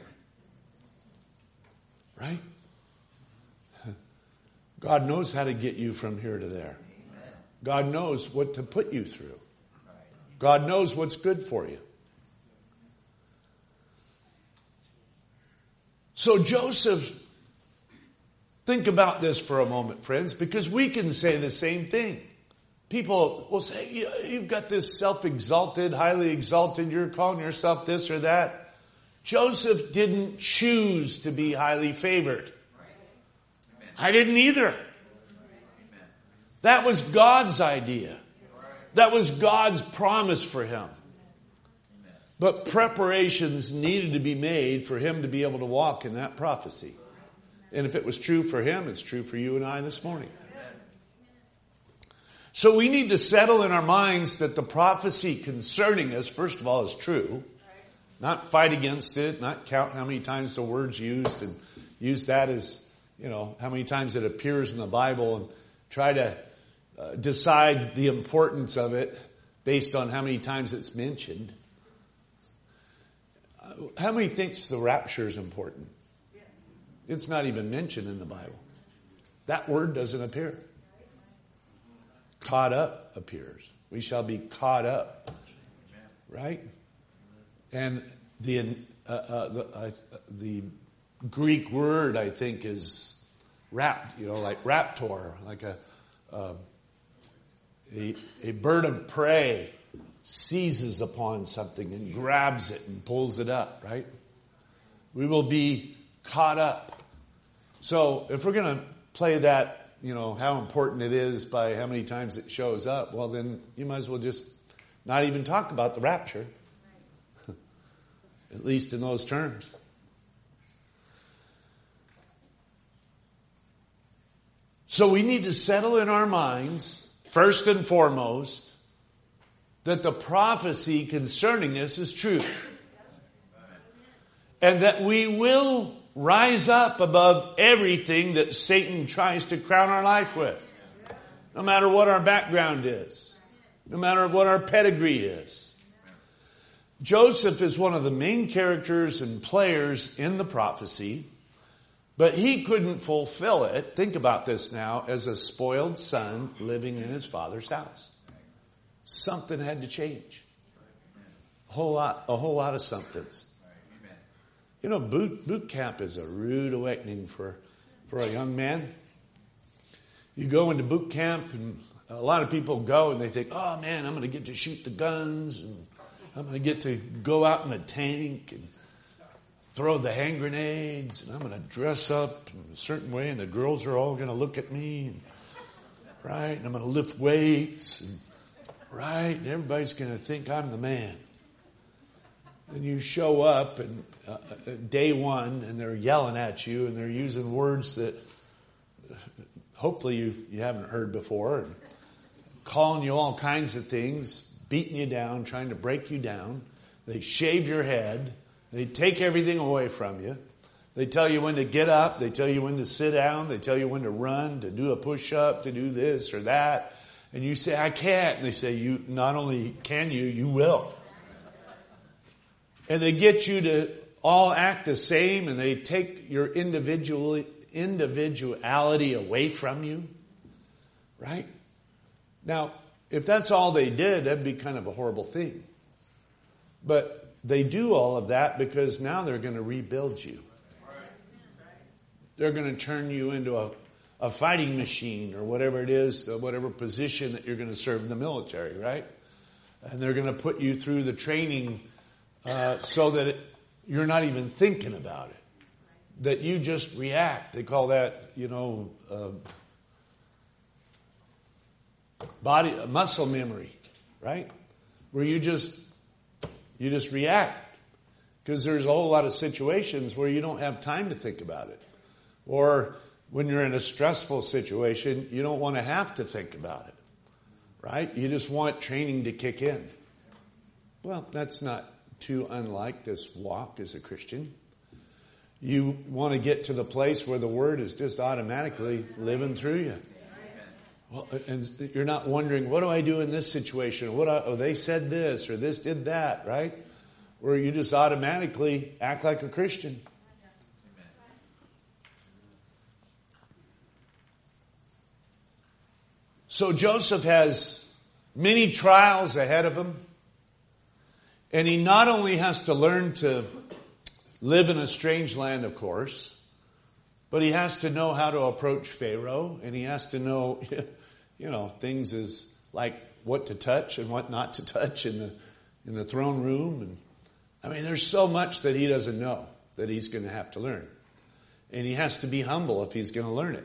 Right? God knows how to get you from here to there. God knows what to put you through. God knows what's good for you. So Joseph, think about this for a moment, friends, because we can say the same thing. People will say, you've got this self-exalted, highly exalted, you're calling yourself this or that. Joseph didn't choose to be highly favored. I didn't either. That was God's idea. That was God's promise for him. But preparations needed to be made for him to be able to walk in that prophecy. And if it was true for him, it's true for you and I this morning. So we need to settle in our minds that the prophecy concerning us, first of all, is true. Not fight against it, not count how many times the word's used and use that as, you know, how many times it appears in the Bible and try to uh, decide the importance of it based on how many times it's mentioned. How many thinks the rapture is important? It's not even mentioned in the Bible. That word doesn't appear. Caught up appears. We shall be caught up. Right? And the uh, uh, the, uh, the Greek word, I think, is rapt, you know, like raptor, like a, uh, a a bird of prey seizes upon something and grabs it and pulls it up, right? We will be caught up. So if we're going to play that, you know, how important it is by how many times it shows up, well, then you might as well just not even talk about the rapture, at least in those terms. So we need to settle in our minds, first and foremost, that the prophecy concerning this is true. And that we will rise up above everything that Satan tries to crown our life with. No matter what our background is. No matter what our pedigree is. Joseph is one of the main characters and players in the prophecy. But he couldn't fulfill it, think about this now, as a spoiled son living in his father's house. Something had to change. A whole lot, a whole lot of somethings. You know, boot, boot camp is a rude awakening for, for a young man. You go into boot camp and a lot of people go and they think, oh man, I'm going to get to shoot the guns and I'm going to get to go out in the tank and throw the hand grenades and I'm going to dress up in a certain way and the girls are all going to look at me. And, right? And I'm going to lift weights and right? And everybody's going to think I'm the man. And you show up and uh, day one and they're yelling at you and they're using words that hopefully you, you haven't heard before. And calling you all kinds of things, beating you down, trying to break you down. They shave your head. They take everything away from you. They tell you when to get up. They tell you when to sit down. They tell you when to run, to do a push-up, to do this or that. And you say, I can't. And they say, you not only can you, you will. And they get you to all act the same and they take your individual, individuality away from you. Right? Now, if that's all they did, that'd be kind of a horrible thing. But they do all of that because now they're going to rebuild you. They're going to turn you into a a fighting machine or whatever it is, whatever position that you're going to serve in the military, right? And they're going to put you through the training uh, so that it, you're not even thinking about it. That you just react. They call that, you know, uh, body muscle memory, right? Where you just you just react. Because there's a whole lot of situations where you don't have time to think about it. Or when you're in a stressful situation, you don't want to have to think about it, right? You just want training to kick in. Well, that's not too unlike this walk as a Christian. You want to get to the place where the Word is just automatically living through you. Well, and you're not wondering, what do I do in this situation? What I, oh, they said this or this did that, right? Where you just automatically act like a Christian. So Joseph has many trials ahead of him. And he not only has to learn to live in a strange land, of course, but he has to know how to approach Pharaoh. And he has to know, you know, things as like what to touch and what not to touch in the in the throne room. And I mean, there's so much that he doesn't know that he's going to have to learn. And he has to be humble if he's going to learn it.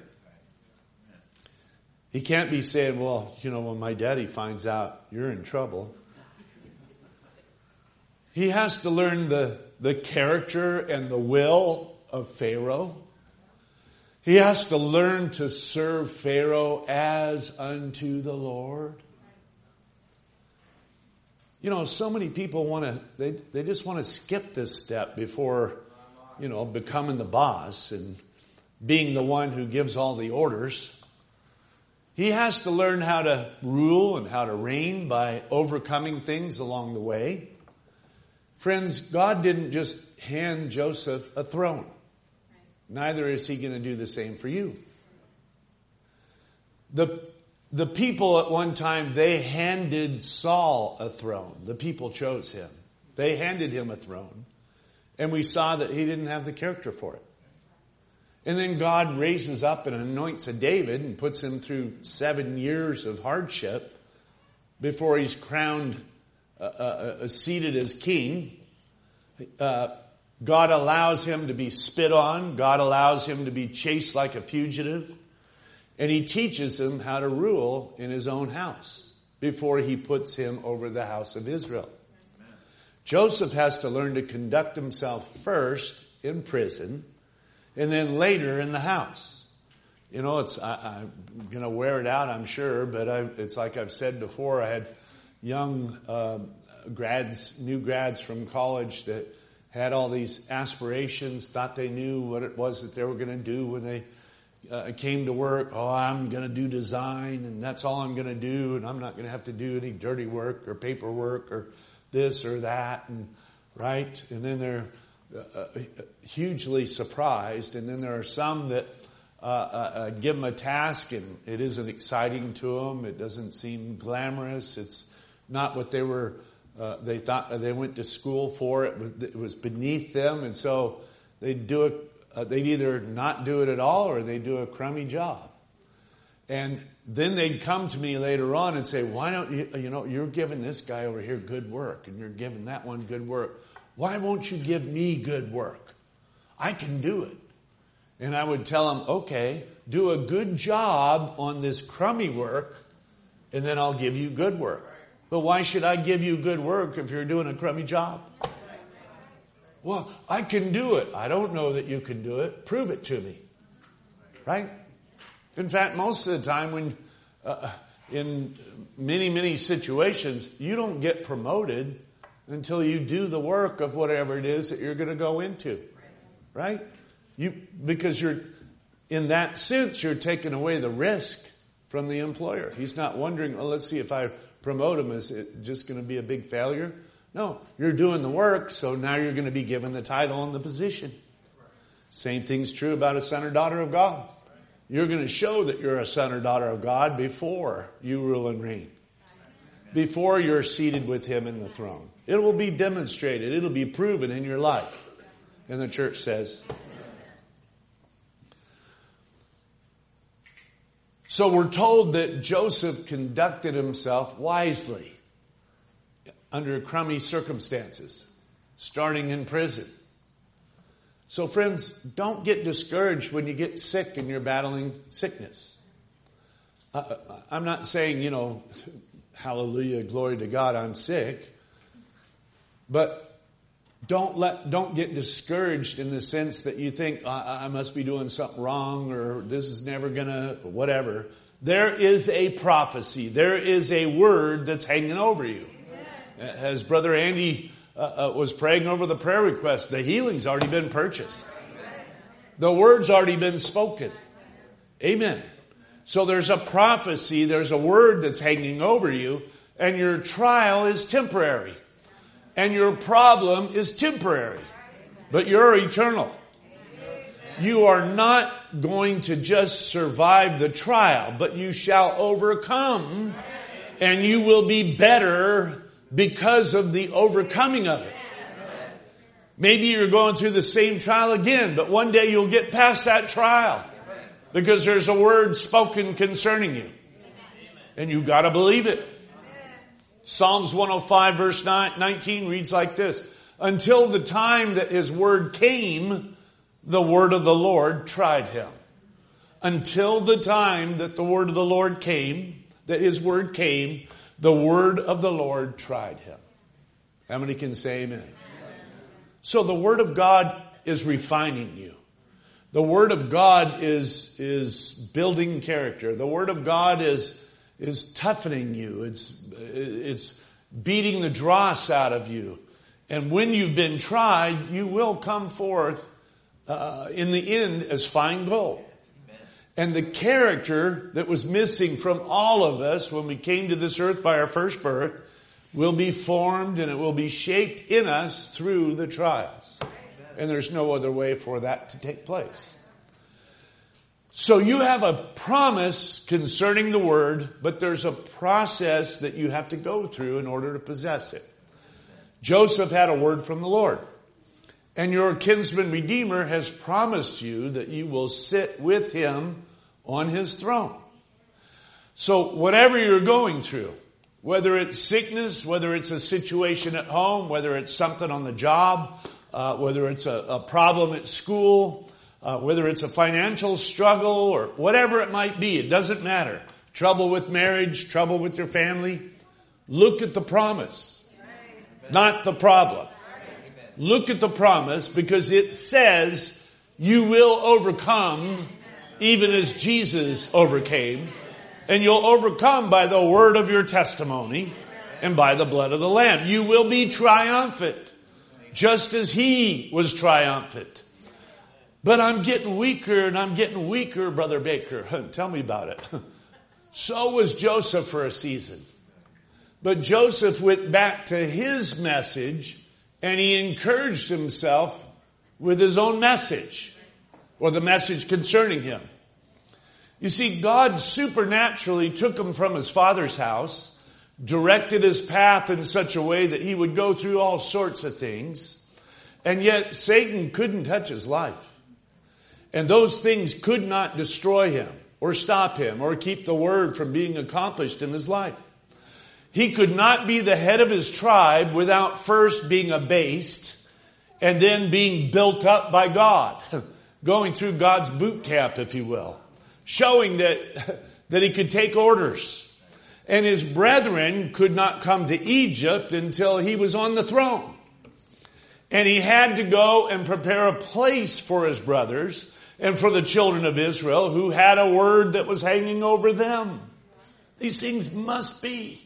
He can't be saying, well, you know, when my daddy finds out, you're in trouble. He has to learn the, the character and the will of Pharaoh. He has to learn to serve Pharaoh as unto the Lord. You know, so many people want to, they, they just want to skip this step before, you know, becoming the boss and being the one who gives all the orders. He has to learn how to rule and how to reign by overcoming things along the way. Friends, God didn't just hand Joseph a throne. Neither is he going to do the same for you. The, the people at one time, they handed Saul a throne. The people chose him. They handed him a throne. And we saw that he didn't have the character for it. And then God raises up and anoints a David and puts him through seven years of hardship before he's crowned, uh, uh, seated as king. Uh, God allows him to be spit on. God allows him to be chased like a fugitive. And he teaches him how to rule in his own house before he puts him over the house of Israel. Amen. Joseph has to learn to conduct himself first in prison and then later in the house. You know, it's I, I'm going to wear it out, I'm sure, but I, it's like I've said before. I had young uh, grads, new grads from college that had all these aspirations, thought they knew what it was that they were going to do when they uh, came to work. Oh, I'm going to do design, and that's all I'm going to do, and I'm not going to have to do any dirty work or paperwork or this or that, and right? And then they're uh, hugely surprised, and then there are some that uh, uh, give them a task, and it isn't exciting to them. It doesn't seem glamorous. It's not what they were. Uh, they thought they went to school for. It was, it was beneath them, and so they'd do it. Uh, they'd either not do it at all, or they'd do a crummy job. And then they'd come to me later on and say, "Why don't you? You know, you're giving this guy over here good work, and you're giving that one good work. Why won't you give me good work? I can do it." And I would tell them, "Okay, do a good job on this crummy work, and then I'll give you good work." But why should I give you good work if you're doing a crummy job? Well, I can do it. I don't know that you can do it. Prove it to me. Right? In fact, most of the time when, uh, in many, many situations, you don't get promoted until you do the work of whatever it is that you're going to go into. Right? You, because you're, in that sense, you're taking away the risk from the employer. He's not wondering, well, let's see if I promote him, is it just going to be a big failure? No, you're doing the work, so now you're going to be given the title and the position. Same thing's true about a son or daughter of God. You're going to show that you're a son or daughter of God before you rule and reign. Before you're seated with him in the throne. It will be demonstrated. It'll be proven in your life. And the church says. So we're told that Joseph conducted himself wisely under crummy circumstances, starting in prison. So friends, don't get discouraged when you get sick and you're battling sickness. Uh, I'm not saying, you know, hallelujah, glory to God, I'm sick. But don't let, don't get discouraged in the sense that you think, I, I must be doing something wrong, or this is never gonna, whatever. There is a prophecy. There is a word that's hanging over you. Amen. As Brother Andy uh, uh, was praying over the prayer request, the healing's already been purchased. Amen. The word's already been spoken. Amen. So there's a prophecy, there's a word that's hanging over you, and your trial is temporary. And your problem is temporary. But you're eternal. You are not going to just survive the trial, but you shall overcome, and you will be better because of the overcoming of it. Maybe you're going through the same trial again, but one day you'll get past that trial because there's a word spoken concerning you. And you've got to believe it. Psalms one oh five verse nineteen reads like this. Until the time that his word came, the word of the Lord tried him. Until the time that the word of the Lord came, that his word came, the word of the Lord tried him. How many can say amen? Amen. So the word of God is refining you. The word of God is, is building character. The word of God is, is toughening you. It's, it's beating the dross out of you. And when you've been tried, you will come forth uh, in the end as fine gold. And the character that was missing from all of us when we came to this earth by our first birth will be formed and it will be shaped in us through the trials. And there's no other way for that to take place. So you have a promise concerning the word, but there's a process that you have to go through in order to possess it. Joseph had a word from the Lord. And your kinsman redeemer has promised you that you will sit with him on his throne. So whatever you're going through, whether it's sickness, whether it's a situation at home, whether it's something on the job, uh, whether it's a, a problem at school, uh, whether it's a financial struggle or whatever it might be, it doesn't matter. Trouble with marriage, trouble with your family. Look at the promise, not the problem. Look at the promise because it says you will overcome even as Jesus overcame. And you'll overcome by the word of your testimony and by the blood of the Lamb. You will be triumphant just as he was triumphant. But I'm getting weaker and I'm getting weaker, Brother Baker. Tell me about it. So was Joseph for a season. But Joseph went back to his message and he encouraged himself with his own message, or the message concerning him. You see, God supernaturally took him from his father's house, directed his path in such a way that he would go through all sorts of things, and yet Satan couldn't touch his life. And those things could not destroy him, or stop him, or keep the word from being accomplished in his life. He could not be the head of his tribe without first being abased and then being built up by God. Going through God's boot camp, if you will. Showing that, that he could take orders. And his brethren could not come to Egypt until he was on the throne. And he had to go and prepare a place for his brothers and for the children of Israel who had a word that was hanging over them. These things must be.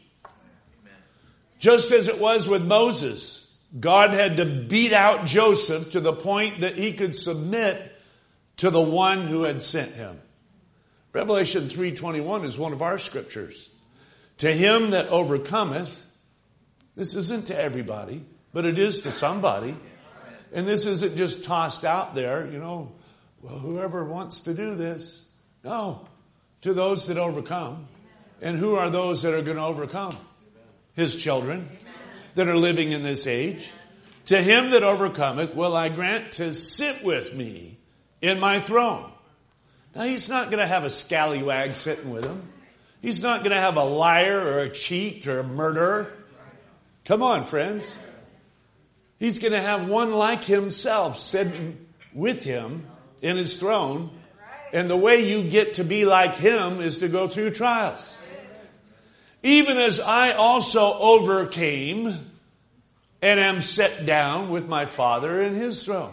Just as it was with Moses, God had to beat out Joseph to the point that he could submit to the one who had sent him. Revelation three twenty-one is one of our scriptures. To him that overcometh, this isn't to everybody, but it is to somebody. And this isn't just tossed out there, you know, well, whoever wants to do this. No, to those that overcome. And who are those that are going to overcome? His children that are living in this age. To him that overcometh will I grant to sit with me in my throne. Now he's not going to have a scallywag sitting with him. He's not going to have a liar or a cheat or a murderer. Come on, friends. He's going to have one like himself sitting with him in his throne. And the way you get to be like him is to go through trials. Even as I also overcame and am set down with my Father in his throne.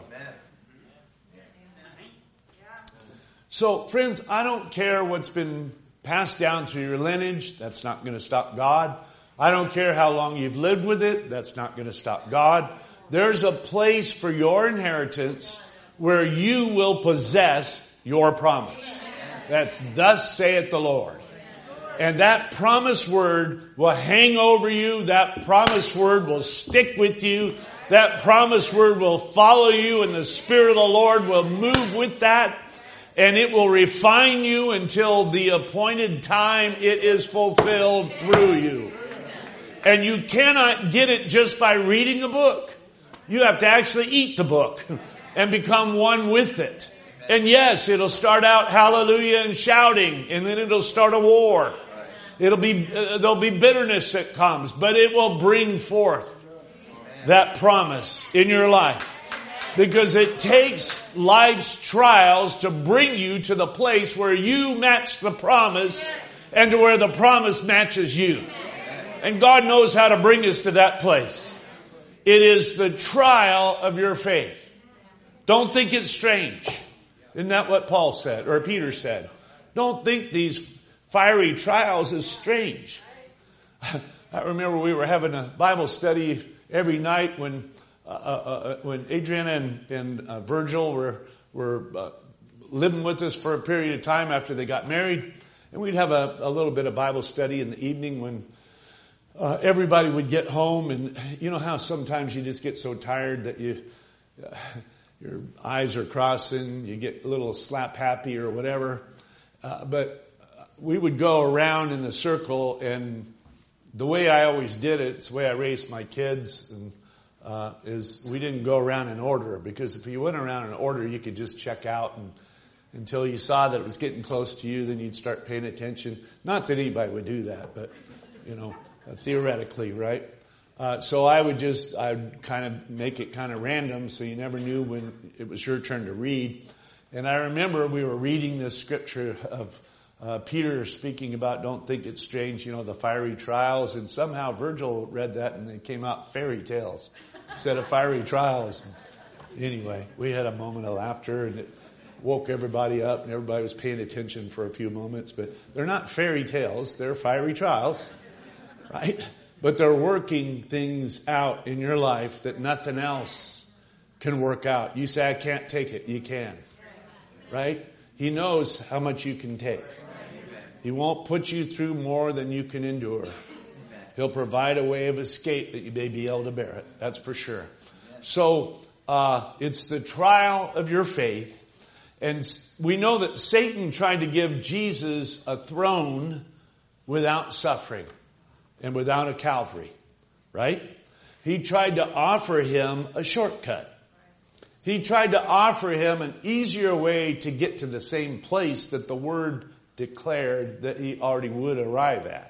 So, friends, I don't care what's been passed down through your lineage. That's not going to stop God. I don't care how long you've lived with it. That's not going to stop God. There's a place for your inheritance where you will possess your promise. That's thus saith the Lord. And that promised word will hang over you. That promised word will stick with you. That promised word will follow you, and the Spirit of the Lord will move with that. And it will refine you until the appointed time it is fulfilled through you. And you cannot get it just by reading a book. You have to actually eat the book and become one with it. And yes, it'll start out hallelujah and shouting, and then it'll start a war. It'll be, uh, there'll be bitterness that comes, but it will bring forth that promise in your life. Because it takes life's trials to bring you to the place where you match the promise and to where the promise matches you. And God knows how to bring us to that place. It is the trial of your faith. Don't think it's strange. Isn't that what Paul said, or Peter said? Don't think these fiery trials is strange. I remember we were having a Bible study every night when uh, uh, when Adriana and, and uh, Virgil were were uh, living with us for a period of time after they got married, and we'd have a, a little bit of Bible study in the evening when uh, everybody would get home, and you know how sometimes you just get so tired that you, uh, your eyes are crossing, you get a little slap happy or whatever. Uh, but we would go around in the circle, and the way I always did it, it's the way I raised my kids, and, uh, is we didn't go around in order, because if you went around in order, you could just check out, and until you saw that it was getting close to you, then you'd start paying attention. Not that anybody would do that, but, you know, uh, theoretically, right? Uh, so I would just, I'd kind of make it kind of random, so you never knew when it was your turn to read. And I remember we were reading this scripture of uh, Peter speaking about, don't think it's strange, you know, the fiery trials. And somehow Virgil read that and it came out fairy tales instead of fiery trials. And anyway, we had a moment of laughter, and it woke everybody up, and everybody was paying attention for a few moments. But they're not fairy tales, they're fiery trials, right? But they're working things out in your life that nothing else can work out. You say, I can't take it. You can, right? He knows how much you can take. He won't put you through more than you can endure. He'll provide a way of escape that you may be able to bear it. That's for sure. So uh, it's the trial of your faith. And we know that Satan tried to give Jesus a throne without suffering and without a Calvary, right? He tried to offer him a shortcut. He tried to offer him an easier way to get to the same place that the Word declared that he already would arrive at.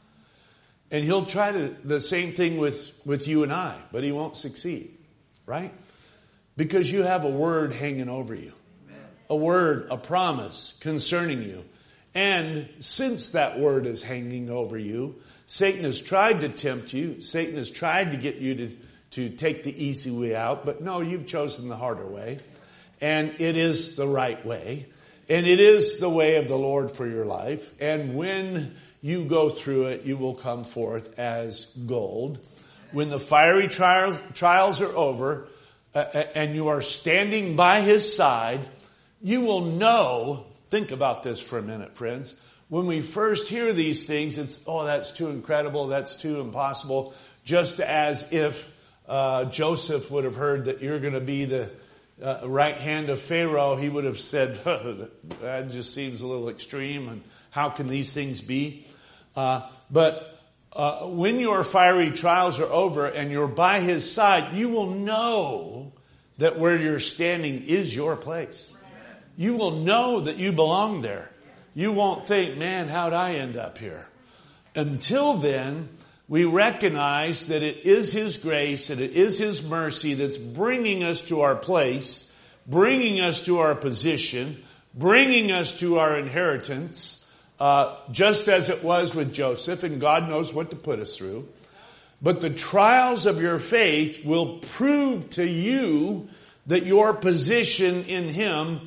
And he'll try to, the same thing with, with you and I, but he won't succeed, right? Because you have a word hanging over you. A word, a promise concerning you. And since that word is hanging over you, Satan has tried to tempt you. Satan has tried to get you to, to take the easy way out. But no, you've chosen the harder way. And it is the right way. And it is the way of the Lord for your life. And when you go through it, you will come forth as gold. When the fiery trials, trials are over, uh, and you are standing by his side, you will know, think about this for a minute, friends. When we first hear these things, it's, oh, that's too incredible, that's too impossible. Just as if uh, Joseph would have heard that you're going to be the uh, right hand of Pharaoh, he would have said, that just seems a little extreme, and how can these things be? Uh, but uh, when your fiery trials are over and you're by his side, you will know that where you're standing is your place. You will know that you belong there. You won't think, man, how'd I end up here? Until then, we recognize that it is his grace and it is his mercy that's bringing us to our place, bringing us to our position, bringing us to our inheritance, uh, just as it was with Joseph, and God knows what to put us through. But the trials of your faith will prove to you that your position in him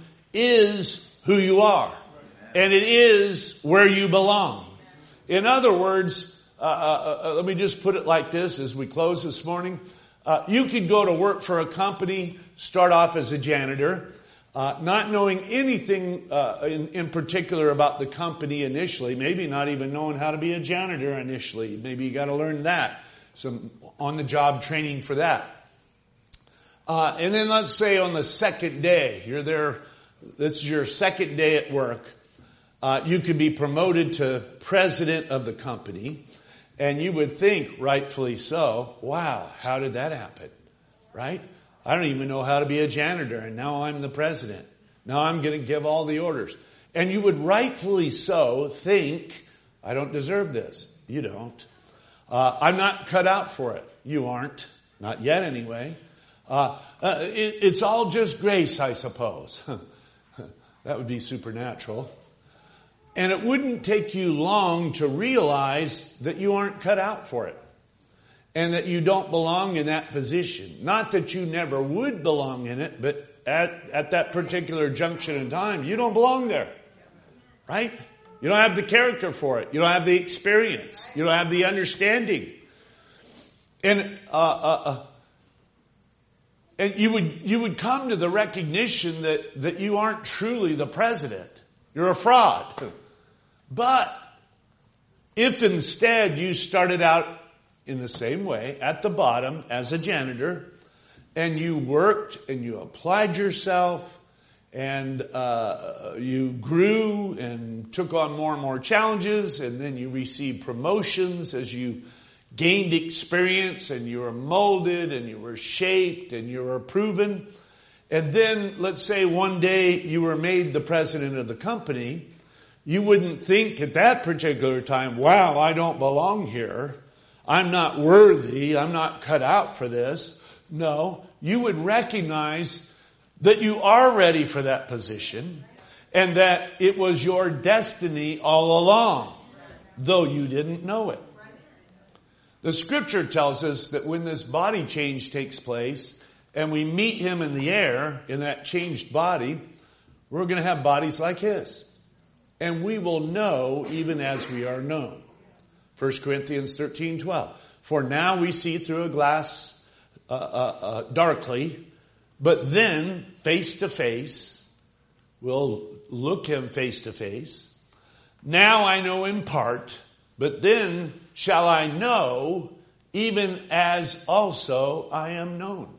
is who you are. And it is where you belong. In other words, uh, uh, uh, let me just put it like this as we close this morning. Uh, you could go to work for a company, start off as a janitor, uh, not knowing anything uh, in, in particular about the company initially, maybe not even knowing how to be a janitor initially. Maybe you got to learn that. Some on-the-job training for that. Uh, and then let's say on the second day, you're there. This is your second day at work. Uh, you could be promoted to president of the company. And you would think, rightfully so, wow, how did that happen? Right? I don't even know how to be a janitor, and now I'm the president. Now I'm going to give all the orders. And you would rightfully so think, I don't deserve this. You don't. Uh, I'm not cut out for it. You aren't. Not yet anyway. Uh, uh, it, it's all just grace, I suppose. That would be supernatural. And it wouldn't take you long to realize that you aren't cut out for it. And that you don't belong in that position. Not that you never would belong in it, but at, at that particular junction in time, you don't belong there. Right? You don't have the character for it. You don't have the experience. You don't have the understanding. And uh, uh, uh, and you would you would come to the recognition that, that you aren't truly the president. You're a fraud. But if instead you started out in the same way at the bottom as a janitor, and you worked and you applied yourself, and uh, you grew and took on more and more challenges, and then you received promotions as you gained experience, and you were molded and you were shaped and you were proven. And then let's say one day you were made the president of the company. You wouldn't think at that particular time, wow, I don't belong here. I'm not worthy. I'm not cut out for this. No, you would recognize that you are ready for that position and that it was your destiny all along, though you didn't know it. The scripture tells us that when this body change takes place and we meet him in the air in that changed body, we're going to have bodies like his. And we will know even as we are known. First Corinthians thirteen twelve. For now we see through a glass uh, uh, uh, darkly, but then face to face, we'll look him face to face. Now I know in part, but then shall I know even as also I am known.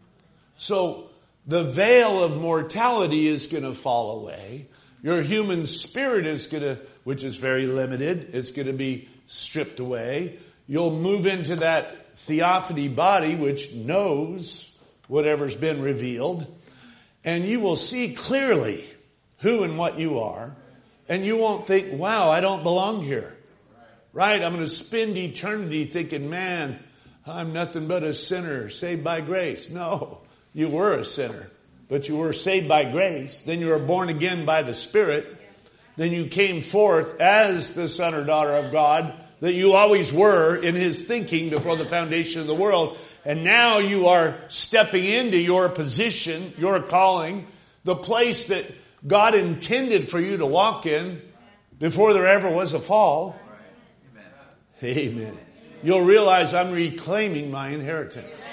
So the veil of mortality is going to fall away. Your human spirit is going to, which is very limited, is going to be stripped away. You'll move into that theophany body which knows whatever's been revealed, and you will see clearly who and what you are, and you won't think, wow, I don't belong here. Right? I'm going to spend eternity thinking, man, I'm nothing but a sinner saved by grace. No, you were a sinner, but you were saved by grace. Then you were born again by the Spirit. Then you came forth as the son or daughter of God that you always were in his thinking before the foundation of the world. And now you are stepping into your position, your calling, the place that God intended for you to walk in before there ever was a fall. Amen. Amen. You'll realize I'm reclaiming my inheritance.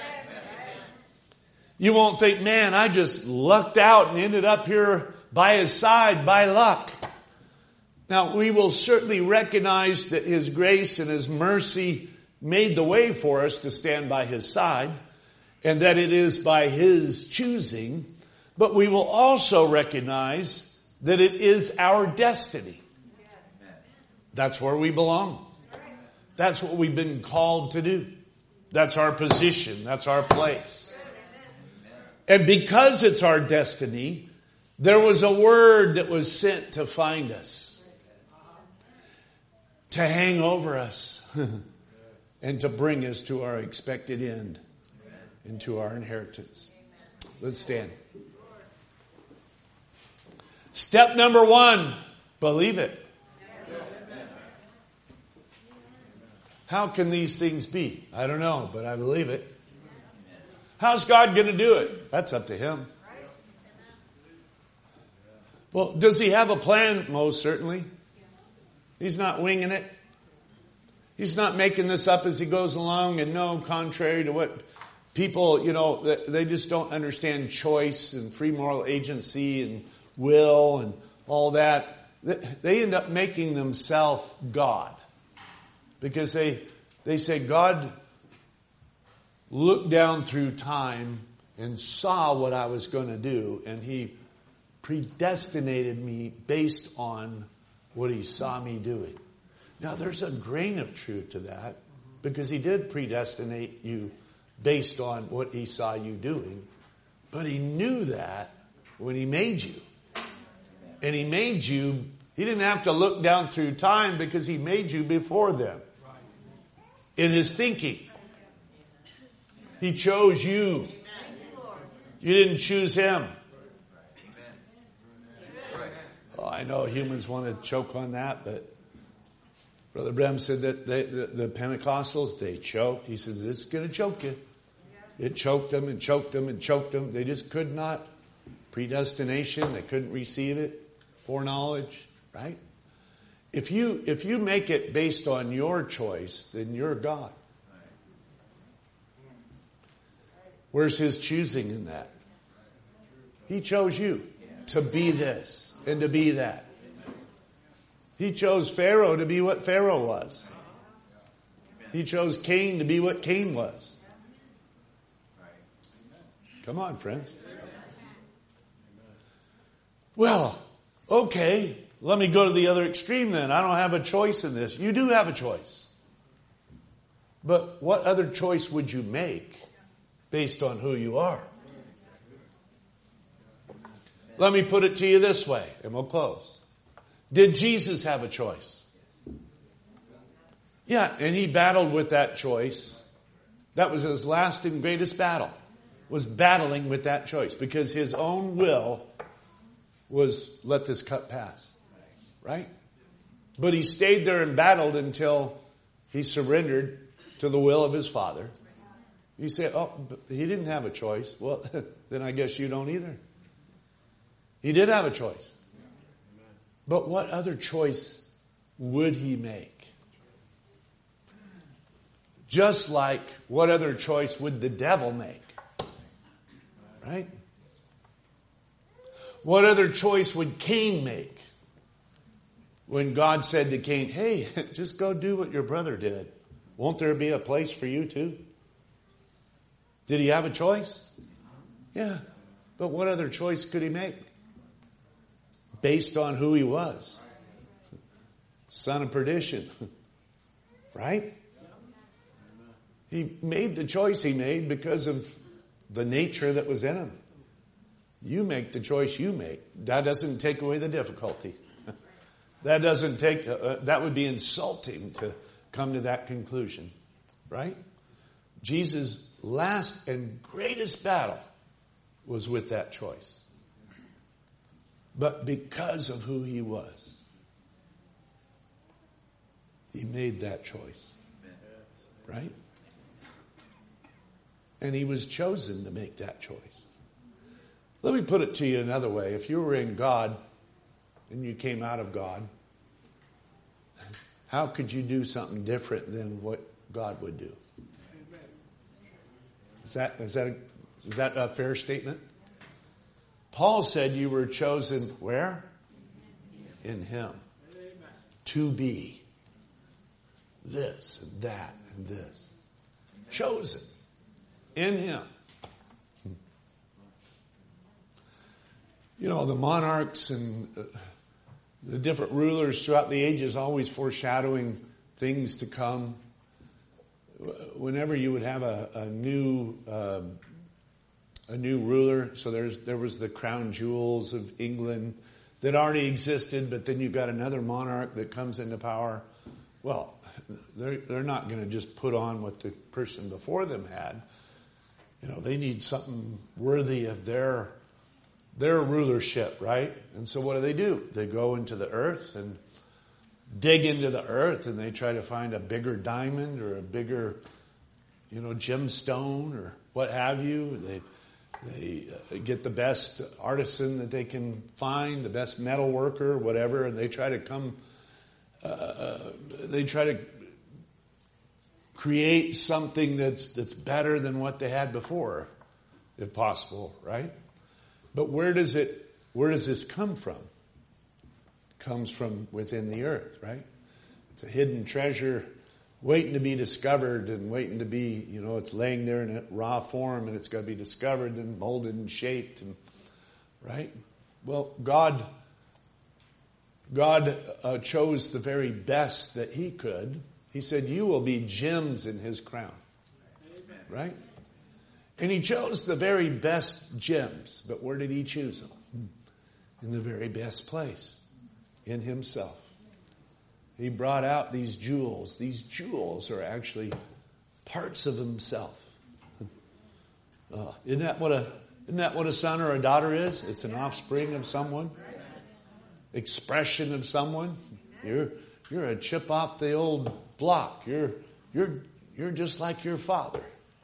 You won't think, man, I just lucked out and ended up here by his side by luck. Now, we will certainly recognize that his grace and his mercy made the way for us to stand by his side, and that it is by his choosing, but we will also recognize that it is our destiny. That's where we belong. That's what we've been called to do. That's our position. That's our place. And because it's our destiny, there was a word that was sent to find us, to hang over us, and to bring us to our expected end and to our inheritance. Let's stand. Step number one, believe it. How can these things be? I don't know, but I believe it. How's God going to do it? That's up to him. Well, does he have a plan? Most certainly. He's not winging it. He's not making this up as he goes along, and no, contrary to what people, you know, they just don't understand choice and free moral agency and will and all that. They end up making themselves God. Because they they say, God looked down through time and saw what I was going to do, and he predestinated me based on what he saw me doing. Now, there's a grain of truth to that, because he did predestinate you based on what he saw you doing. But he knew that when he made you. And he made you, he didn't have to look down through time because he made you before them. In his thinking. He chose you. You didn't choose him. Oh, I know humans want to choke on that, but Brother Brehm said that they, the, the Pentecostals, they choked. He says, this is going to choke you. It choked them and choked them and choked them. They just could not. Predestination, they couldn't receive it. Foreknowledge, right? If you if you make it based on your choice, then you're God. Where's his choosing in that? He chose you to be this and to be that. He chose Pharaoh to be what Pharaoh was. He chose Cain to be what Cain was. Come on, friends. Well, okay, let me go to the other extreme then. I don't have a choice in this. You do have a choice. But what other choice would you make based on who you are? Let me put it to you this way, and we'll close. Did Jesus have a choice? Yeah, and he battled with that choice. That was his last and greatest battle, was battling with that choice, because his own will was, let this cup pass. Right? But he stayed there and battled until he surrendered to the will of his Father. You say, oh, but he didn't have a choice. Well, then I guess you don't either. He did have a choice. But what other choice would he make? Just like what other choice would the devil make? Right? What other choice would Cain make? When God said to Cain, hey, just go do what your brother did. Won't there be a place for you too? Did he have a choice? Yeah. But what other choice could he make? Based on who he was. Son of perdition. Right? He made the choice he made because of the nature that was in him. You make the choice you make. That doesn't take away the difficulty. That doesn't take, uh, that would be insulting to come to that conclusion. Right? Jesus' last and greatest battle was with that choice. But because of who he was, he made that choice. Right? And he was chosen to make that choice. Let me put it to you another way. If you were in God and you came out of God, how could you do something different than what God would do? Is that, is that, a, is that a fair statement? Paul said you were chosen where? In him. To be this and that and this. Chosen in him. You know, the monarchs and uh, the different rulers throughout the ages always foreshadowing things to come. Whenever you would have a, a new uh, a new ruler, so there's there was the crown jewels of England that already existed, but then you've got another monarch that comes into power. Well, they're they're not going to just put on what the person before them had. You know, they need something worthy of their their rulership, right? And so what do they do? They go into the earth and dig into the earth, and they try to find a bigger diamond or a bigger, you know, gemstone or what have you. They they uh, get the best artisan that they can find, the best metal worker, whatever, and they try to come. Uh, they try to create something that's that's better than what they had before, if possible, right? But where does it? Where does this come from? It comes from within the earth, right? It's a hidden treasure waiting to be discovered and waiting to be, you know, it's laying there in a raw form and it's going to be discovered and molded and shaped, and right? Well, God, God uh, chose the very best that He could. He said, "You will be gems in His crown," right? And He chose the very best gems, but where did He choose them? In the very best place, in Himself. He brought out these jewels. These jewels are actually parts of Himself. Uh, isn't that what a isn't that what a son or a daughter is? It's an offspring of someone, expression of someone. You're you're a chip off the old block. You're you're you're just like your father.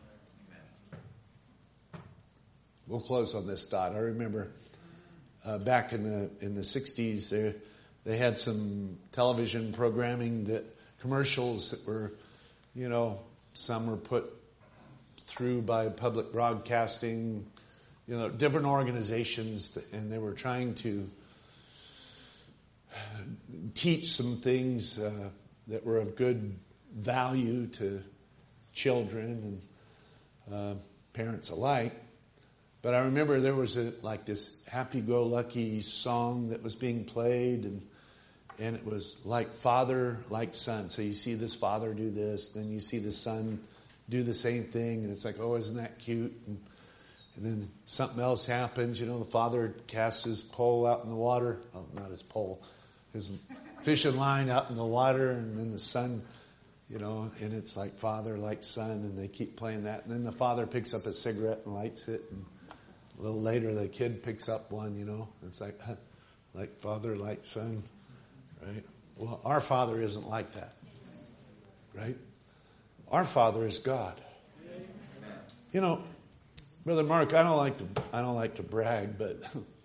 We'll close on this thought. I remember uh, back in the in the sixties, they, they had some television programming, that commercials that were, you know, some were put through by public broadcasting, you know, different organizations, and they were trying to teach some things uh, that were of good value to children and uh, parents alike. But I remember there was a, like this happy-go-lucky song that was being played, and and it was like father, like son. So you see this father do this, then you see the son do the same thing, and it's like, oh, isn't that cute? And, and then something else happens. You know, the father casts his pole out in the water. Oh, not his pole. His fishing line out in the water, and then the son, you know, and it's like father, like son, and they keep playing that. And then the father picks up a cigarette and lights it, and a little later the kid picks up one, you know. It's like, like father, like son, right? Well, our Father isn't like that, right? Our Father is God. You know, Brother Mark, I don't like to I don't like to brag, but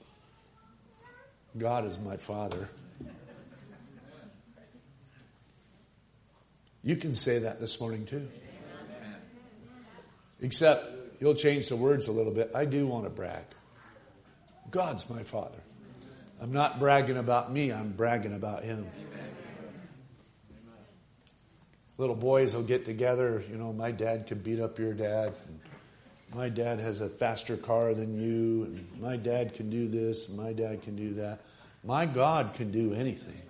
God is my Father. You can say that this morning too. Except you'll change the words a little bit. I do want to brag. God's my Father. I'm not bragging about me, I'm bragging about Him. Little boys will get together, you know, my dad could beat up your dad. And my dad has a faster car than you. And my dad can do this. And my dad can do that. My God can do anything.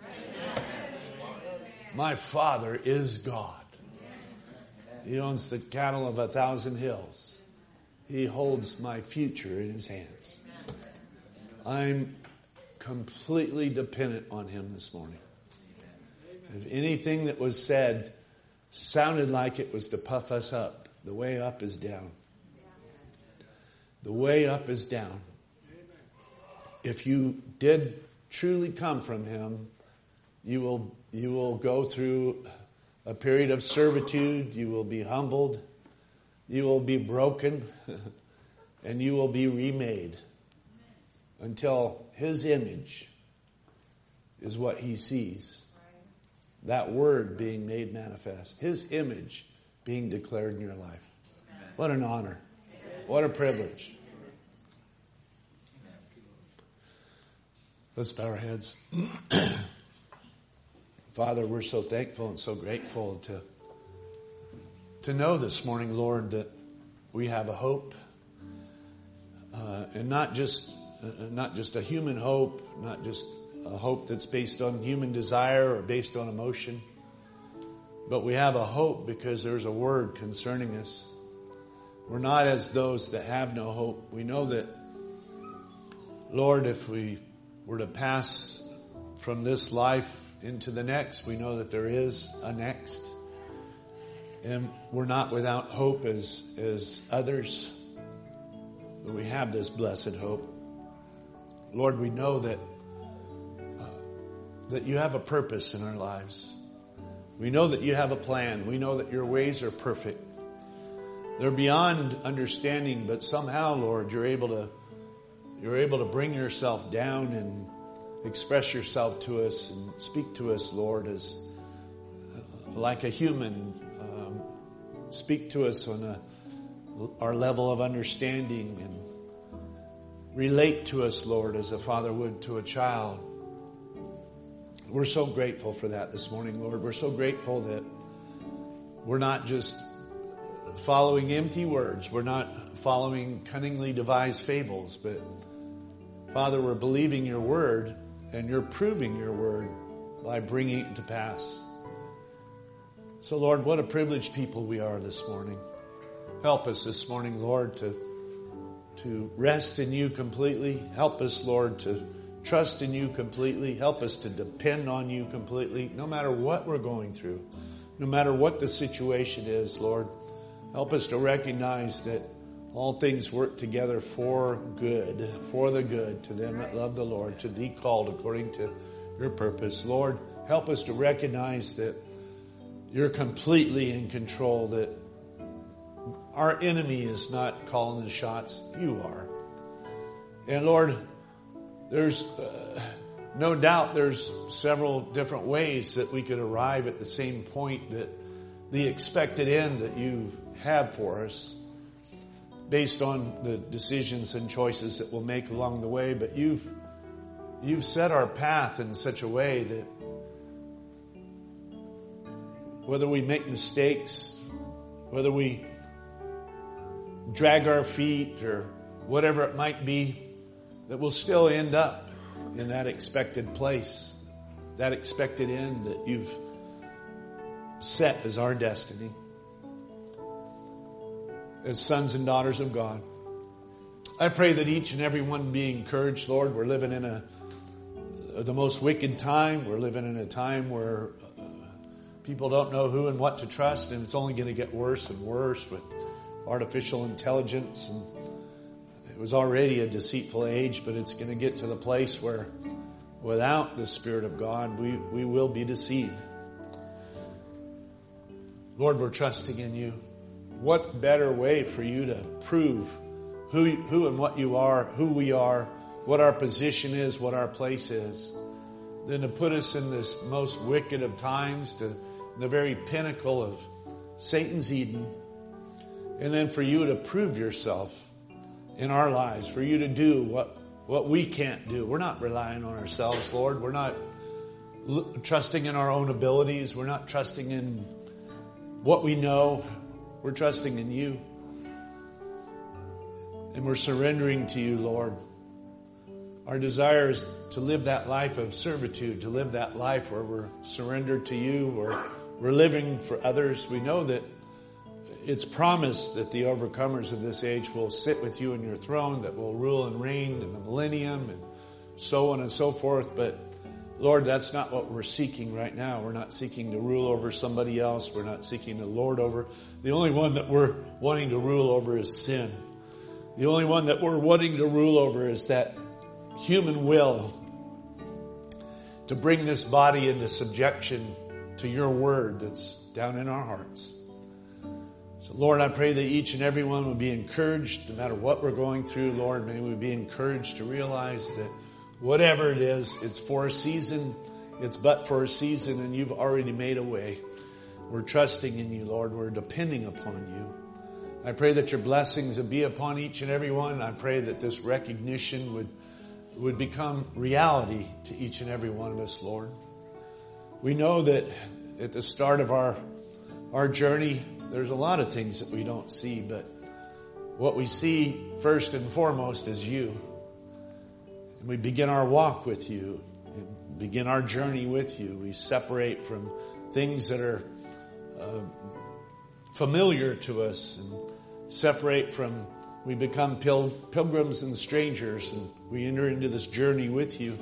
My Father is God. He owns the cattle of a thousand hills. He holds my future in His hands. I'm completely dependent on Him this morning. If anything that was said sounded like it was to puff us up, the way up is down. The way up is down. If you did truly come from Him, you will you will go through a period of servitude. You will be humbled. You will be broken. And you will be remade until His image is what He sees. That word being made manifest. His image being declared in your life. What an honor. What a privilege. Let's bow our heads. Father, we're so thankful and so grateful to, to know this morning, Lord, that we have a hope. Uh, and not just uh, not just a human hope, not just a hope that's based on human desire or based on emotion. But we have a hope because there's a word concerning us. We're not as those that have no hope. We know that, Lord, if we were to pass from this life into the next, we know that there is a next. And we're not without hope as, as others. But we have this blessed hope. Lord, we know that uh, that you have a purpose in our lives. We know that you have a plan. We know that your ways are perfect. They're beyond understanding, but somehow, Lord, you're able to you're able to bring yourself down and express yourself to us and speak to us, Lord, as uh, like a human. Um, speak to us on a our level of understanding and relate to us, Lord, as a father would to a child. We're so grateful for that this morning, Lord. We're so grateful that we're not just following empty words. We're not following cunningly devised fables, but Father, we're believing your word, and you're proving your word by bringing it to pass. So, Lord, what a privileged people we are this morning. Help us this morning, Lord, to, to rest in you completely. Help us, Lord, to trust in you completely. Help us to depend on you completely, no matter what we're going through, no matter what the situation is, Lord. Help us to recognize that all things work together for good, for the good, to them that love the Lord, to thee called according to your purpose. Lord, help us to recognize that you're completely in control, that our enemy is not calling the shots. You are. And Lord, there's uh, no doubt there's several different ways that we could arrive at the same point, that the expected end that you have for us based on the decisions and choices that we'll make along the way. But you've you've set our path in such a way that whether we make mistakes, whether we drag our feet or whatever it might be, that we'll still end up in that expected place, that expected end that you've set as our destiny as sons and daughters of God. I pray that each and every one be encouraged, Lord. We're living in a the most wicked time. We're living in a time where uh, people don't know who and what to trust, and it's only going to get worse and worse with artificial intelligence. And it was already a deceitful age, but it's going to get to the place where without the Spirit of God, we, we will be deceived. Lord, we're trusting in you. What better way for you to prove who, who and what you are, who we are, what our position is, what our place is, than to put us in this most wicked of times, to the very pinnacle of Satan's Eden, and then for you to prove yourself in our lives, for you to do what, what we can't do. We're not relying on ourselves, Lord. We're not l- trusting in our own abilities. We're not trusting in what we know. We're trusting in you. And we're surrendering to you, Lord. Our desire is to live that life of servitude, to live that life where we're surrendered to you, where we're living for others. We know that it's promised that the overcomers of this age will sit with you in your throne, that will rule and reign in the millennium, and so on and so forth. But Lord, that's not what we're seeking right now. We're not seeking to rule over somebody else. We're not seeking to lord over. The only one that we're wanting to rule over is sin. The only one that we're wanting to rule over is that human will to bring this body into subjection to your word that's down in our hearts. So Lord, I pray that each and every one will be encouraged, no matter what we're going through. Lord, may we be encouraged to realize that whatever it is, it's for a season, it's but for a season, and you've already made a way. We're trusting in you, Lord. We're depending upon you. I pray that your blessings would be upon each and every one. I pray that this recognition would, would become reality to each and every one of us, Lord. We know that at the start of our, our journey, there's a lot of things that we don't see, but what we see first and foremost is you. And we begin our walk with you, and begin our journey with you. We separate from things that are uh, familiar to us, and separate from, we become pil- pilgrims and strangers, and we enter into this journey with you.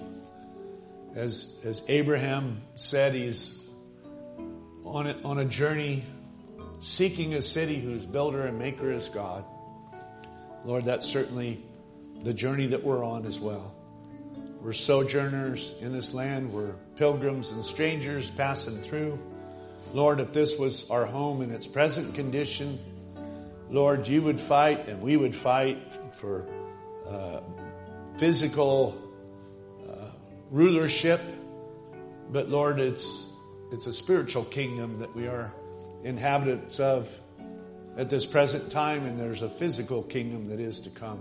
As, as Abraham said, he's on a, on a journey seeking a city whose builder and maker is God. Lord, that's certainly the journey that we're on as well. We're sojourners in this land. We're pilgrims and strangers passing through. Lord, if this was our home in its present condition, Lord, you would fight and we would fight for uh, physical uh, rulership. But Lord, it's it's a spiritual kingdom that we are inhabitants of at this present time, and there's a physical kingdom that is to come.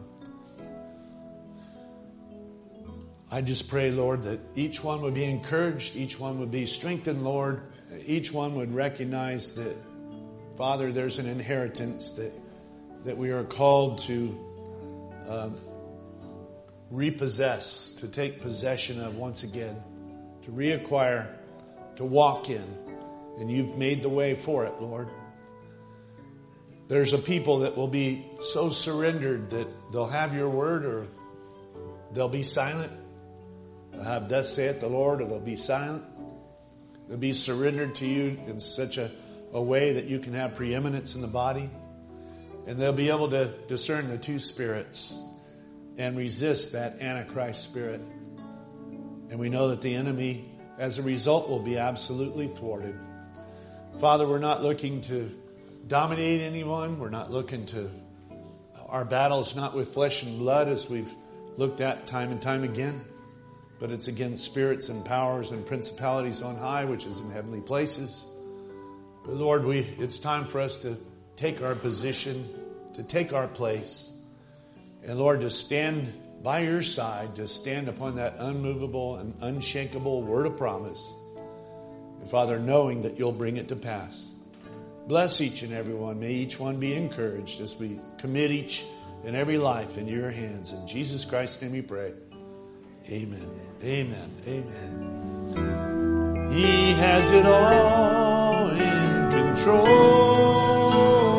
I just pray, Lord, that each one would be encouraged, each one would be strengthened, Lord. Each one would recognize that, Father, there's an inheritance that that we are called to um, repossess, to take possession of once again, to reacquire, to walk in. And you've made the way for it, Lord. There's a people that will be so surrendered that they'll have your word, or they'll be silent. They'll have thus saith the Lord, or they'll be silent. They'll be surrendered to you in such a, a way that you can have preeminence in the body. And they'll be able to discern the two spirits and resist that Antichrist spirit. And we know that the enemy, as a result, will be absolutely thwarted. Father, we're not looking to dominate anyone. We're not looking to, our battle's not with flesh and blood, as we've looked at time and time again, but it's against spirits and powers and principalities on high, which is in heavenly places. But Lord, we it's time for us to take our position, to take our place, and Lord, to stand by your side, to stand upon that unmovable and unshakable word of promise, And Father, knowing that you'll bring it to pass. Bless each and every one. May each one be encouraged as we commit each and every life into your hands. In Jesus Christ's name we pray. Amen. Amen. Amen. He has it all in control.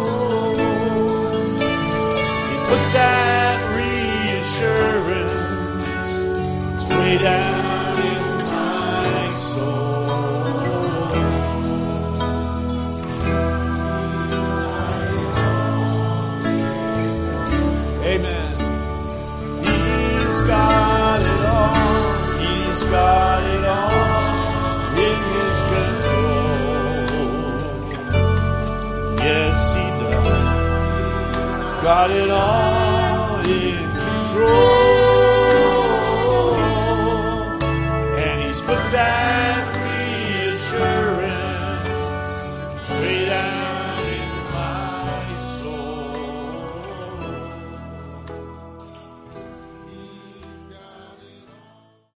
He put that reassurance way down in my soul. Amen. He's got it all. He's got it all in his control. Yes, he does. Got it all in control.